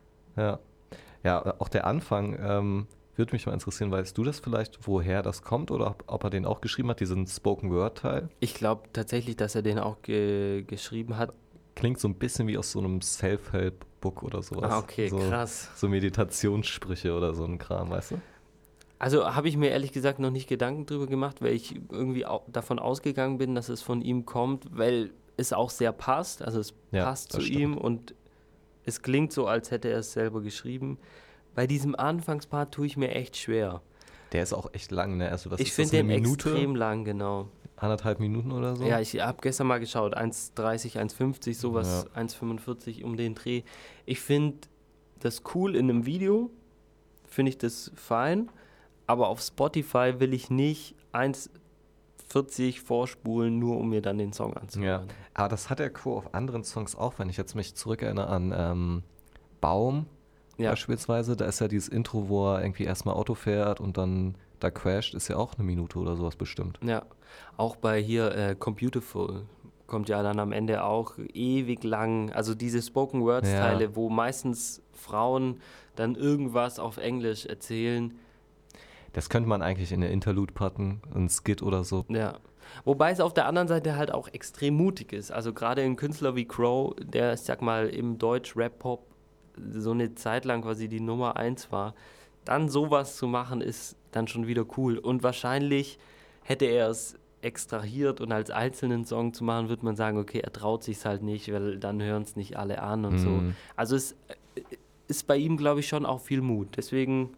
Ja. Ja, auch der Anfang ähm, würde mich mal interessieren, weißt du das vielleicht, woher das kommt oder ob, ob er den auch geschrieben hat, diesen Spoken-Word-Teil? Ich glaube tatsächlich, dass er den auch ge geschrieben hat. Klingt so ein bisschen wie aus so einem Self-Help-Book oder sowas. Ah, okay, so, krass. So Meditationssprüche oder so ein Kram, weißt du? Also habe ich mir ehrlich gesagt noch nicht Gedanken drüber gemacht, weil ich irgendwie au davon ausgegangen bin, dass es von ihm kommt, weil es auch sehr passt. Also es Ja, passt zu das stimmt. ihm und es klingt so, als hätte er es selber geschrieben. Bei diesem Anfangspart tue ich mir echt schwer. Der ist auch echt lang, ne? Also, was Ich ist das, finde eine den Minute? extrem lang, genau. Anderthalb Minuten oder so? Ja, ich habe gestern mal geschaut, eins dreißig, eins fünfzig, sowas, Ja. eins fünfundvierzig um den Dreh. Ich finde das cool in einem Video, finde ich das fein, aber auf Spotify will ich nicht eins vierzig vorspulen, nur um mir dann den Song Ja, anzuhören. aber das hat der Chor auf anderen Songs auch, wenn ich jetzt mich zurückerinnere an ähm, Baum Ja, beispielsweise. Da ist ja dieses Intro, wo er irgendwie erstmal Auto fährt und dann da crasht, ist ja auch eine Minute oder sowas bestimmt. ja. Auch bei hier äh, Computerful kommt ja dann am Ende auch ewig lang, also diese Spoken Words Teile, Ja. wo meistens Frauen dann irgendwas auf Englisch erzählen. Das könnte man eigentlich in eine Interlude packen, ein Skit oder so. Ja. Wobei es auf der anderen Seite halt auch extrem mutig ist. Also gerade ein Künstler wie Crow, der, ich sag mal, im Deutsch-Rap-Pop so eine Zeit lang quasi die Nummer eins war, dann sowas zu machen, ist dann schon wieder cool. Und wahrscheinlich hätte er es extrahiert und als einzelnen Song zu machen, würde man sagen, okay, er traut sich halt nicht, weil dann hören es nicht alle an und so. Mhm. Also es äh, ist bei ihm, glaube ich, schon auch viel Mut. Deswegen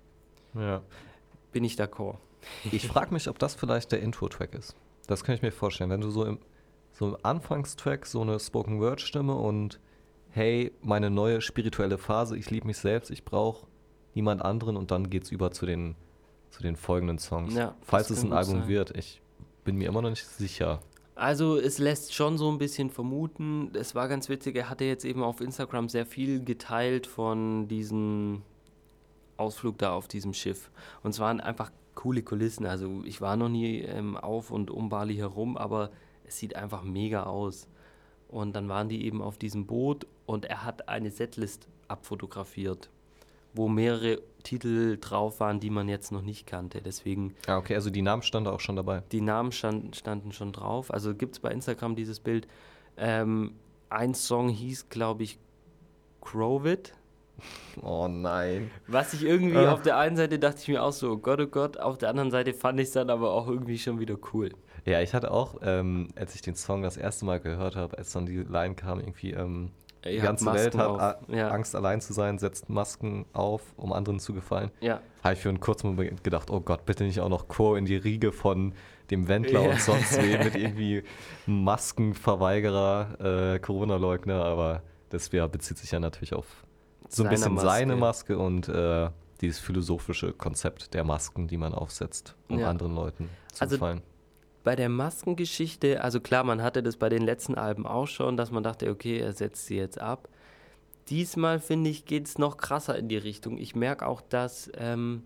Ja. bin ich d'accord. Ich frage mich, ob das vielleicht der Intro-Track ist. Das kann ich mir vorstellen. Wenn du so im, so im Anfangstrack so eine Spoken-Word-Stimme und hey, meine neue spirituelle Phase, ich liebe mich selbst, ich brauche niemand anderen und dann geht's über zu den, zu den folgenden Songs. Ja, Falls das es kann ein gut Album sein. wird. Ich bin mir immer noch nicht sicher. Also es lässt schon so ein bisschen vermuten. Es war ganz witzig, er hatte jetzt eben auf Instagram sehr viel geteilt von diesem Ausflug da auf diesem Schiff. Und es waren einfach coole Kulissen. Also ich war noch nie ähm, auf und um Bali herum, aber es sieht einfach mega aus. Und dann waren die eben auf diesem Boot und er hat eine Setlist abfotografiert, wo mehrere Titel drauf waren, die man jetzt noch nicht kannte. Deswegen, Ah, okay, also die Namen standen auch schon dabei. die Namen stand, standen schon drauf. Also gibt es bei Instagram dieses Bild. Ähm, ein Song hieß, glaube ich, Crowit. Oh nein. Was ich irgendwie Ah. auf der einen Seite dachte ich mir auch so, oh Gott, oh Gott, auf der anderen Seite fand ich es dann aber auch irgendwie schon wieder cool. Ja, ich hatte auch, ähm, als ich den Song das erste Mal gehört habe, als dann die Line kam, irgendwie, ähm, die Ihr habt ganze Welt Masken hat auf. A- Ja. Angst, allein zu sein, setzt Masken auf, um anderen zu gefallen. Ja, Habe ich für einen kurzen Moment gedacht, oh Gott, bitte nicht auch noch Crow in die Riege von dem Wendler Ja. und sonst wem mit irgendwie Maskenverweigerer, äh, Corona-Leugner, aber das ja, bezieht sich ja natürlich auf so ein Seine bisschen Maske. seine Maske und äh, dieses philosophische Konzept der Masken, die man aufsetzt, um Ja. anderen Leuten zu Also gefallen. bei der Maskengeschichte, also klar, man hatte das bei den letzten Alben auch schon, dass man dachte, okay, er setzt sie jetzt ab. Diesmal, finde ich, geht es noch krasser in die Richtung. Ich merke auch, dass ähm,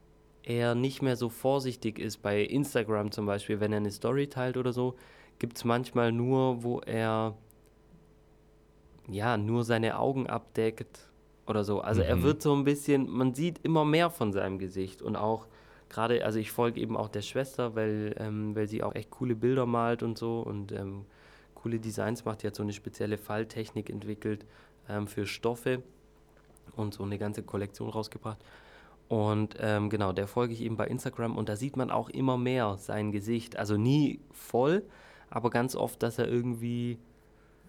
er nicht mehr so vorsichtig ist. Bei Instagram zum Beispiel, wenn er eine Story teilt oder so, gibt es manchmal nur, wo er ja nur seine Augen abdeckt oder so. Also er Mhm. wird so ein bisschen, man sieht immer mehr von seinem Gesicht und auch gerade, also ich folge eben auch der Schwester, weil, ähm, weil sie auch echt coole Bilder malt und so und ähm, coole Designs macht. Die hat so eine spezielle Falltechnik entwickelt ähm, für Stoffe und so eine ganze Kollektion rausgebracht. Und ähm, genau, der folge ich eben bei Instagram und da sieht man auch immer mehr sein Gesicht. Also nie voll, aber ganz oft, dass er irgendwie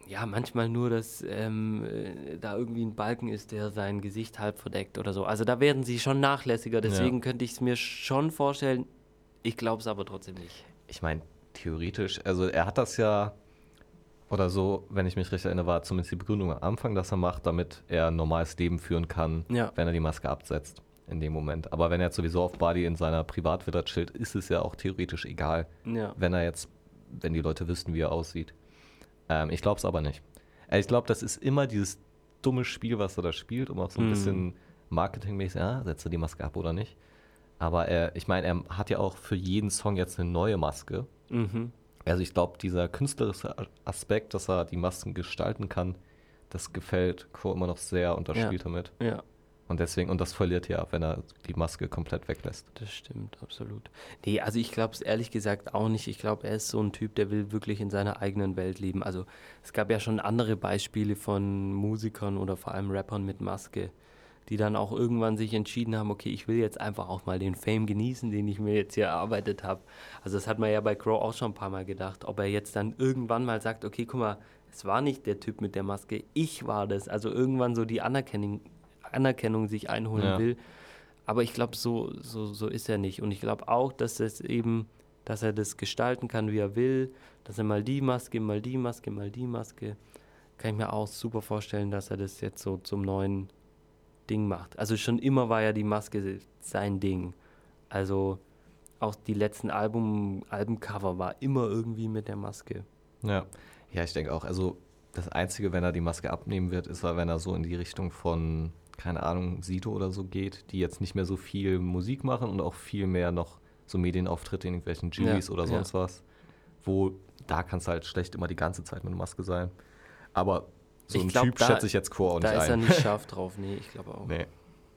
ja, manchmal nur, dass ähm, äh, da irgendwie ein Balken ist, der sein Gesicht halb verdeckt oder so. Also da werden sie schon nachlässiger, deswegen Ja. könnte ich es mir schon vorstellen. Ich glaube es aber trotzdem nicht. Ich meine, theoretisch, also er hat das ja, oder so, wenn ich mich recht erinnere, war zumindest die Begründung am Anfang, dass er macht, damit er ein normales Leben führen kann, Ja. wenn er die Maske absetzt in dem Moment. Aber wenn er jetzt sowieso auf Bali in seiner Privatvilla chillt, ist es ja auch theoretisch egal, Ja. wenn er jetzt, wenn die Leute wüssten, wie er aussieht. Ähm, ich glaube es aber nicht. Äh, Ich glaube, das ist immer dieses dumme Spiel, was er da spielt, um auch so ein Mhm. bisschen marketingmäßig, ja, setzt er die Maske ab oder nicht. Aber er, ich meine, er hat ja auch für jeden Song jetzt eine neue Maske. Mhm. Also ich glaube, dieser künstlerische Aspekt, dass er die Masken gestalten kann, das gefällt Crow immer noch sehr und das Ja. spielt damit. Ja, Und deswegen, und das verliert ja, wenn er die Maske komplett weglässt. das stimmt, absolut. Nee, also ich glaube es ehrlich gesagt auch nicht. Ich glaube, er ist so ein Typ, der will wirklich in seiner eigenen Welt leben. Also es gab ja schon andere Beispiele von Musikern oder vor allem Rappern mit Maske, die dann auch irgendwann sich entschieden haben, okay, ich will jetzt einfach auch mal den Fame genießen, den ich mir jetzt hier erarbeitet habe. Also das hat man ja bei Crow auch schon ein paar Mal gedacht, ob er jetzt dann irgendwann mal sagt, okay, guck mal, es war nicht der Typ mit der Maske, ich war das. Also irgendwann so die Anerkennung, Anerkennung sich einholen Ja. will. Aber ich glaube, so, so, so ist er nicht. Und ich glaube auch, dass es eben, dass er das gestalten kann, wie er will, dass er mal die Maske, mal die Maske, mal die Maske. Kann ich mir auch super vorstellen, dass er das jetzt so zum neuen Ding macht. Also schon immer war ja die Maske sein Ding. Also auch die letzten Album, Albencover war immer irgendwie mit der Maske. Ja, ja, ich denke auch. Also das Einzige, wenn er die Maske abnehmen wird, ist, wenn er so in die Richtung von, keine Ahnung, Sido oder so geht, die jetzt nicht mehr so viel Musik machen und auch viel mehr noch so Medienauftritte in irgendwelchen Juries Ja, oder ja. sonst was, wo da kann es halt schlecht immer die ganze Zeit mit einer Maske sein. Aber so Ich ein glaub, Typ da- schätze ich jetzt Crow auch Da nicht ist er ein. nicht scharf drauf. Nee, ich glaube auch. Nee.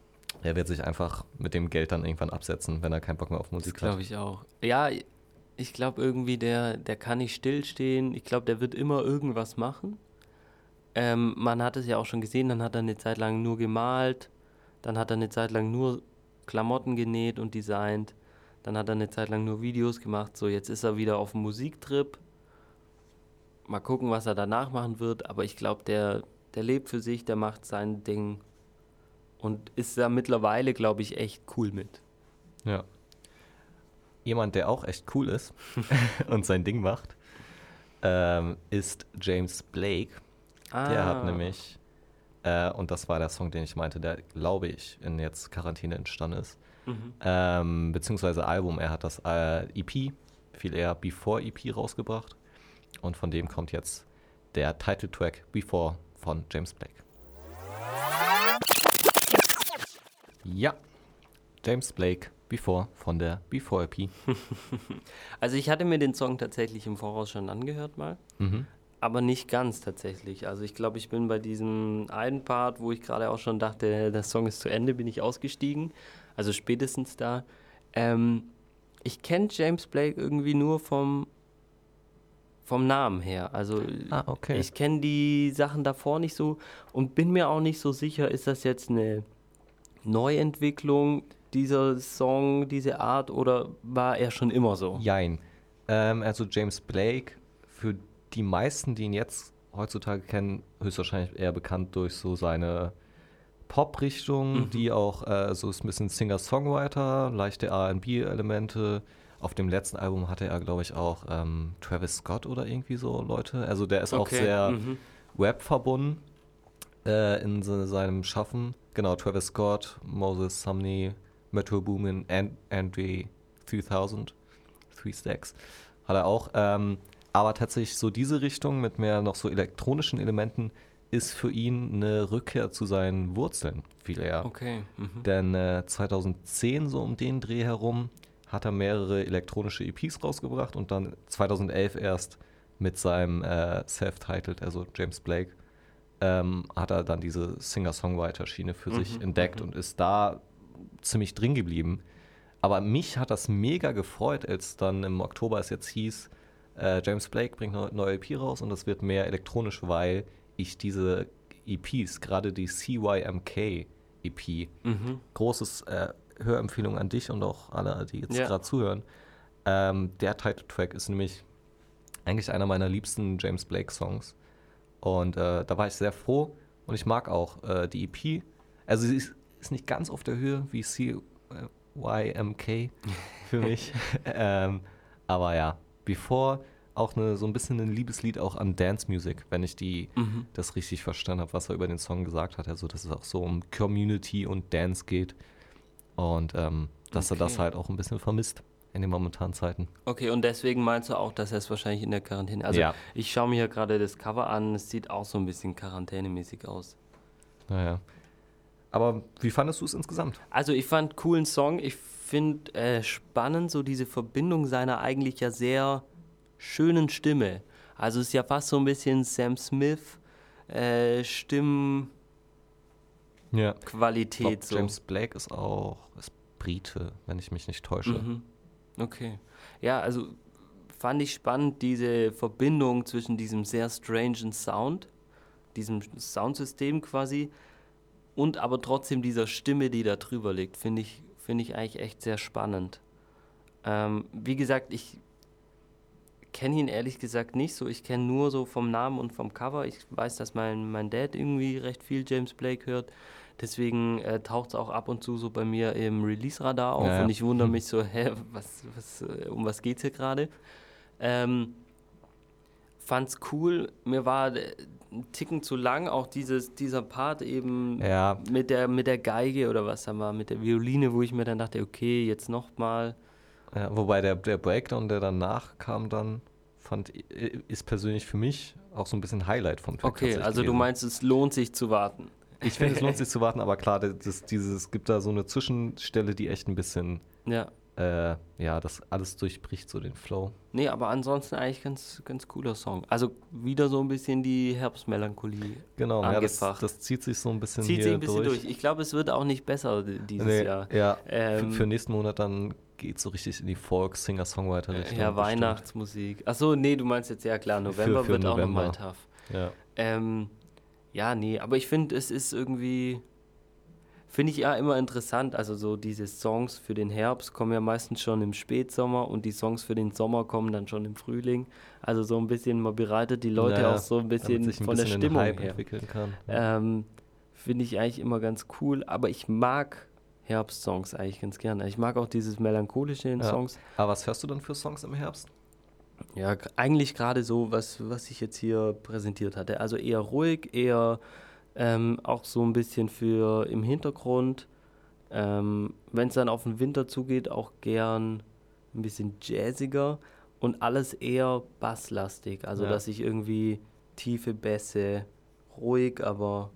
Er wird sich einfach mit dem Geld dann irgendwann absetzen, wenn er keinen Bock mehr auf Das Musik glaube hat. ich auch. Ja, ich glaube irgendwie, der, der kann nicht stillstehen. Ich glaube, der wird immer irgendwas machen. Ähm, man hat es ja auch schon gesehen, dann hat er eine Zeit lang nur gemalt, dann hat er eine Zeit lang nur Klamotten genäht und designt, dann hat er eine Zeit lang nur Videos gemacht. So, jetzt ist er wieder auf dem Musiktrip. Mal gucken, was er danach machen wird, aber ich glaube, der, der lebt für sich, der macht sein Ding und ist da mittlerweile, glaube ich, echt cool mit. Ja. Jemand, der auch echt cool ist und sein Ding macht, ähm, ist James Blake. Der hat Ah. nämlich, äh, und das war der Song, den ich meinte, der, glaube ich, in jetzt Quarantäne entstanden ist, Mhm. ähm, beziehungsweise Album. Er hat das äh, E P, viel eher Before E P rausgebracht. Und von dem kommt jetzt der Titeltrack Before von James Blake. Ja, James Blake, Before von der Before E P. Also ich hatte mir den Song tatsächlich im Voraus schon angehört mal, Mhm. aber nicht ganz tatsächlich. Also ich glaube, ich bin bei diesem einen Part, wo ich gerade auch schon dachte, der Song ist zu Ende, bin ich ausgestiegen. Also spätestens da. Ähm, ich kenne James Blake irgendwie nur vom, vom Namen her. Also Ah, okay. ich kenne die Sachen davor nicht so und bin mir auch nicht so sicher, ist das jetzt eine Neuentwicklung dieser Song, diese Art oder war er schon immer so? Jein. Ähm, also James Blake, für die meisten, die ihn jetzt heutzutage kennen, höchstwahrscheinlich eher bekannt durch so seine Pop-Richtung, Mhm. die auch äh, so ist ein bisschen Singer-Songwriter, leichte R and B-Elemente. Auf dem letzten Album hatte er, glaube ich, auch ähm, Travis Scott oder irgendwie so Leute. Also der ist auch Okay, sehr mhm. Web verbunden äh, in se seinem Schaffen. Genau, Travis Scott, Moses Sumney, Metro Boomin, and Andre zweitausend, Three Stacks hat er auch. Ähm, aber tatsächlich so diese Richtung mit mehr noch so elektronischen Elementen ist für ihn eine Rückkehr zu seinen Wurzeln viel eher. Okay. Mhm. Denn äh, zweitausendzehn, so um den Dreh herum, hat er mehrere elektronische E Ps rausgebracht und dann zweitausendelf erst mit seinem äh, Self-Titled, also James Blake, ähm, hat er dann diese Singer-Songwriter-Schiene für sich Mhm, entdeckt mhm. und ist da ziemlich drin geblieben. Aber mich hat das mega gefreut, als dann im Oktober es jetzt hieß, äh, James Blake bringt eine neue E P raus und das wird mehr elektronisch, weil ich diese E Ps, gerade die C Y M K E P, Mhm. großes äh, Hörempfehlung an dich und auch alle, die jetzt Ja. gerade zuhören. Ähm, der Titeltrack ist nämlich eigentlich einer meiner liebsten James Blake Songs. Und äh, da war ich sehr froh und ich mag auch äh, die E P. Also sie ist, ist nicht ganz auf der Höhe wie C Y M K für mich. ähm, aber ja, Before auch eine, so ein bisschen ein Liebeslied auch an Dance Music, wenn ich die Mhm. das richtig verstanden habe, was er über den Song gesagt hat. Also dass es auch so um Community und Dance geht und ähm, dass er das Okay. halt auch ein bisschen vermisst in den momentanen Zeiten. Okay, und deswegen meinst du auch, dass er es wahrscheinlich in der Quarantäne. Also Ja. ich schaue mir hier gerade das Cover an, es sieht auch so ein bisschen quarantänemäßig aus. Naja. Aber wie fandest du es insgesamt? Also ich fand coolen Song, ich finde äh, spannend so diese Verbindung seiner eigentlich ja sehr schönen Stimme. Also es ist ja fast so ein bisschen Sam Smith äh, Stimmqualität Ja. Ich glaub, so. James Blake ist auch ist Brite, wenn ich mich nicht täusche. Mhm. Okay. Ja, also fand ich spannend diese Verbindung zwischen diesem sehr strangen Sound, diesem Soundsystem quasi, und aber trotzdem dieser Stimme, die da drüber liegt, finde ich, finde ich eigentlich echt sehr spannend. Ähm, wie gesagt, ich kenne ihn ehrlich gesagt nicht so. Ich kenne nur so vom Namen und vom Cover. Ich weiß, dass mein, mein Dad irgendwie recht viel James Blake hört. Deswegen äh, taucht es auch ab und zu so bei mir im Release-Radar auf Ja, ja. und ich wundere mich so, hä, was, was, äh, um was geht's hier gerade? Ähm, fand's cool. Mir war äh, ein Ticken zu lang, auch dieses, dieser Part eben Ja. mit der, mit der Geige oder was da war, mit der Violine, wo ich mir dann dachte, okay, jetzt nochmal. Ja, wobei der, der Breakdown, der danach kam dann, fand i- ist persönlich für mich auch so ein bisschen Highlight vom Track. Okay, tatsächlich also du gewesen. meinst, es lohnt sich zu warten. Ich finde, es lohnt sich zu warten, aber klar, das, das, dieses, es gibt da so eine Zwischenstelle, die echt ein bisschen, Ja. äh, ja, das alles durchbricht, so den Flow. Nee, aber ansonsten eigentlich ganz, ganz cooler Song. Also wieder so ein bisschen die Herbstmelancholie Genau, ja, das, angefacht. das zieht sich so ein bisschen Zieht hier sich ein bisschen durch. durch. Ich glaube, es wird auch nicht besser d- dieses Nee, Jahr. ja, Ähm, für, für nächsten Monat dann geht so richtig in die Folk-Singer-Songwriter-Richtung. Ja, bestimmt. Weihnachtsmusik. Achso, nee, du meinst jetzt, ja klar, November für wird auch November. nochmal tough. Ja. Ähm, ja, nee, aber ich finde, es ist irgendwie, finde ich ja immer interessant. Also so diese Songs für den Herbst kommen ja meistens schon im Spätsommer und die Songs für den Sommer kommen dann schon im Frühling. Also so ein bisschen, man bereitet die Leute Naja, auch so ein bisschen damit sich ein von bisschen der ein Stimmung Hype her. entwickeln kann. Ähm, finde ich eigentlich immer ganz cool, aber ich mag Herbstsongs eigentlich ganz gerne. Ich mag auch dieses Melancholische in Ja. Songs. Aber was hörst du dann für Songs im Herbst? Ja, g- eigentlich gerade so, was, was ich jetzt hier präsentiert hatte. Also eher ruhig, eher ähm, auch so ein bisschen für im Hintergrund. Ähm, wenn es dann auf den Winter zugeht, auch gern ein bisschen jazziger und alles eher basslastig. Also Ja. dass ich irgendwie tiefe Bässe, ruhig, aber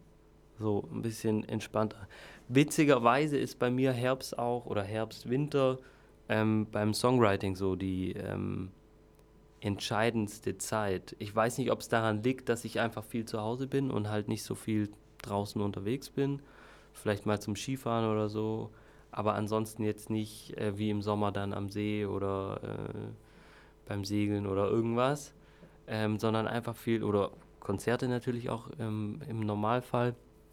so ein bisschen entspannter. Witzigerweise ist bei mir Herbst auch oder Herbst, Winter ähm, beim Songwriting so die ähm, entscheidendste Zeit. Ich weiß nicht, ob es daran liegt, dass ich einfach viel zu Hause bin und halt nicht so viel draußen unterwegs bin. Vielleicht mal zum Skifahren oder so. Aber ansonsten jetzt nicht äh, wie im Sommer dann am See oder äh, beim Segeln oder irgendwas. Ähm, sondern einfach viel, oder Konzerte natürlich auch ähm, im Normalfall.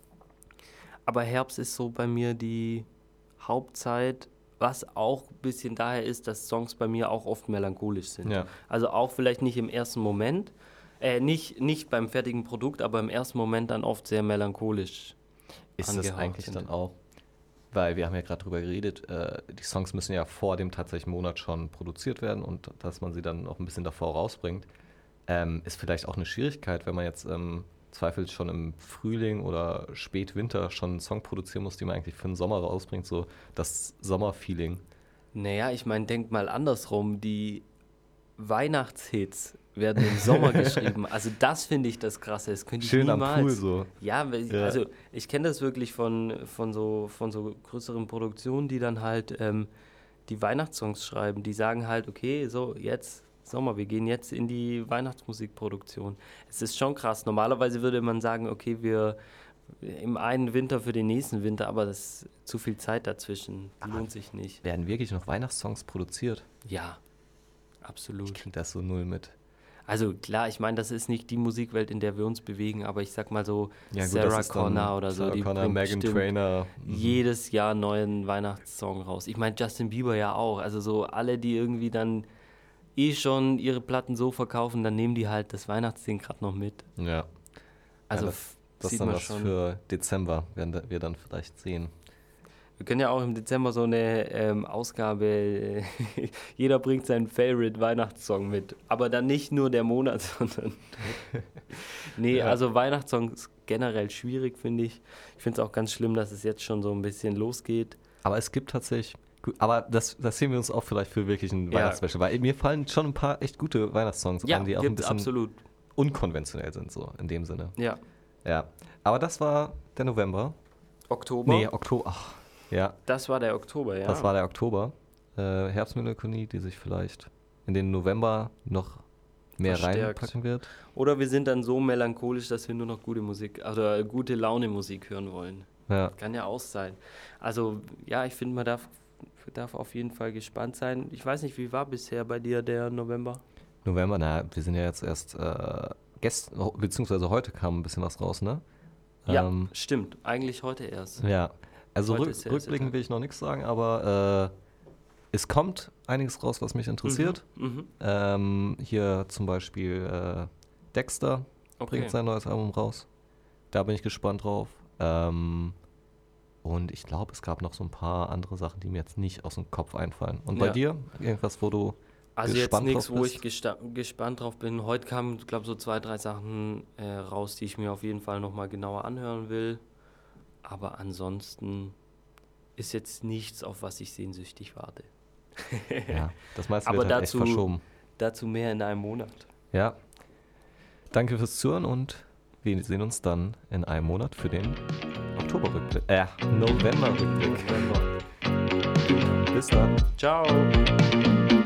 Aber Herbst ist so bei mir die Hauptzeit, was auch ein bisschen daher ist, dass Songs bei mir auch oft melancholisch sind. Ja. Also auch vielleicht nicht im ersten Moment, äh, nicht, nicht beim fertigen Produkt, aber im ersten Moment dann oft sehr melancholisch. Ist das angehaucht eigentlich sind. dann auch? Weil wir haben ja gerade drüber geredet, äh, die Songs müssen ja vor dem tatsächlichen Monat schon produziert werden und dass man sie dann noch ein bisschen davor rausbringt, ähm, ist vielleicht auch eine Schwierigkeit, wenn man jetzt ähm, zweifelt schon im Frühling oder Spätwinter schon einen Song produzieren muss, den man eigentlich für den Sommer rausbringt, so das Sommerfeeling. Naja, ich meine, denk mal andersrum, die Weihnachtshits werden im Sommer geschrieben. Also das finde ich das Krasse. Das könnte ich Schön am niemals. Pool so. Ja, weil- Ja. also ich kenne das wirklich von, von, so, von so größeren Produktionen, die dann halt ähm, die Weihnachtssongs schreiben. Die sagen halt, okay, so jetzt Sommer, wir gehen jetzt in die Weihnachtsmusikproduktion. Es ist schon krass. Normalerweise würde man sagen, okay, wir im einen Winter für den nächsten Winter, aber das ist zu viel Zeit dazwischen. Lohnt sich nicht. Werden wirklich noch Weihnachtssongs produziert? Ja, absolut. Ich krieg das so null mit. Also klar, ich meine, das ist nicht die Musikwelt, in der wir uns bewegen, aber ich sag mal so, Ja, gut, Sarah das ist dann Connor oder so, Sarah die Connor, bringt Meghan bestimmt Trainor. Mhm. jedes Jahr einen neuen Weihnachtssong raus. Ich meine, Justin Bieber ja auch. Also so alle, die irgendwie dann eh schon ihre Platten so verkaufen, dann nehmen die halt das Weihnachtsding gerade noch mit. Ja. Also ja, das, f- das ist sieht dann man was schon. für Dezember, werden da- wir dann vielleicht sehen. Wir können ja auch im Dezember so eine ähm, Ausgabe, äh, jeder bringt seinen Favorite-Weihnachtssong mit. Aber dann nicht nur der Monat, sondern. nee, Ja. also Weihnachtssong ist generell schwierig, finde ich. Ich finde es auch ganz schlimm, dass es jetzt schon so ein bisschen losgeht. Aber es gibt tatsächlich, gu- aber das, das sehen wir uns auch vielleicht für wirklich ein Ja. Weihnachtsspecial, weil mir fallen schon ein paar echt gute Weihnachtssongs Ja, ein, die auch ein gibt bisschen absolut. unkonventionell sind, so in dem Sinne. Ja. Ja, aber das war der November. Oktober. Nee, Oktober. Ach, ja, Das war der Oktober, ja. das war der Oktober. Äh, Herbstmelancholie, die sich vielleicht in den November noch mehr Verstärkt. reinpacken wird. Oder wir sind dann so melancholisch, dass wir nur noch gute Musik, oder gute Laune Musik hören wollen. Ja, Kann ja auch sein. Also, ja, ich finde, man darf, darf auf jeden Fall gespannt sein. Ich weiß nicht, wie war bisher bei dir der November? November, na, wir sind ja jetzt erst äh, gestern, beziehungsweise heute kam ein bisschen was raus, ne? Ja, Ähm, stimmt. Eigentlich heute erst. Ja, also Heute rück, ist der erste rückblickend Tag. will ich noch nichts sagen, aber äh, es kommt einiges raus, was mich interessiert. Mhm. Ähm, hier zum Beispiel äh, Dexter Okay. bringt sein neues Album raus. Da bin ich gespannt drauf. Ähm, und ich glaube, es gab noch so ein paar andere Sachen, die mir jetzt nicht aus dem Kopf einfallen. Und bei Ja. dir? Irgendwas, wo du Also jetzt gespannt nichts, drauf wo bist? ich gesta- gespannt drauf bin. Heute kamen, glaube ich, so zwei, drei Sachen äh, raus, die ich mir auf jeden Fall nochmal genauer anhören will. Aber ansonsten ist jetzt nichts, auf was ich sehnsüchtig warte. Ja, das meiste Aber wird halt dazu- echt verschoben. Dazu mehr in einem Monat. Ja. Danke fürs Zuhören und wir sehen uns dann in einem Monat für den Oktoberrückblick. Äh, Novemberrückblick. November. Bis dann. Ciao.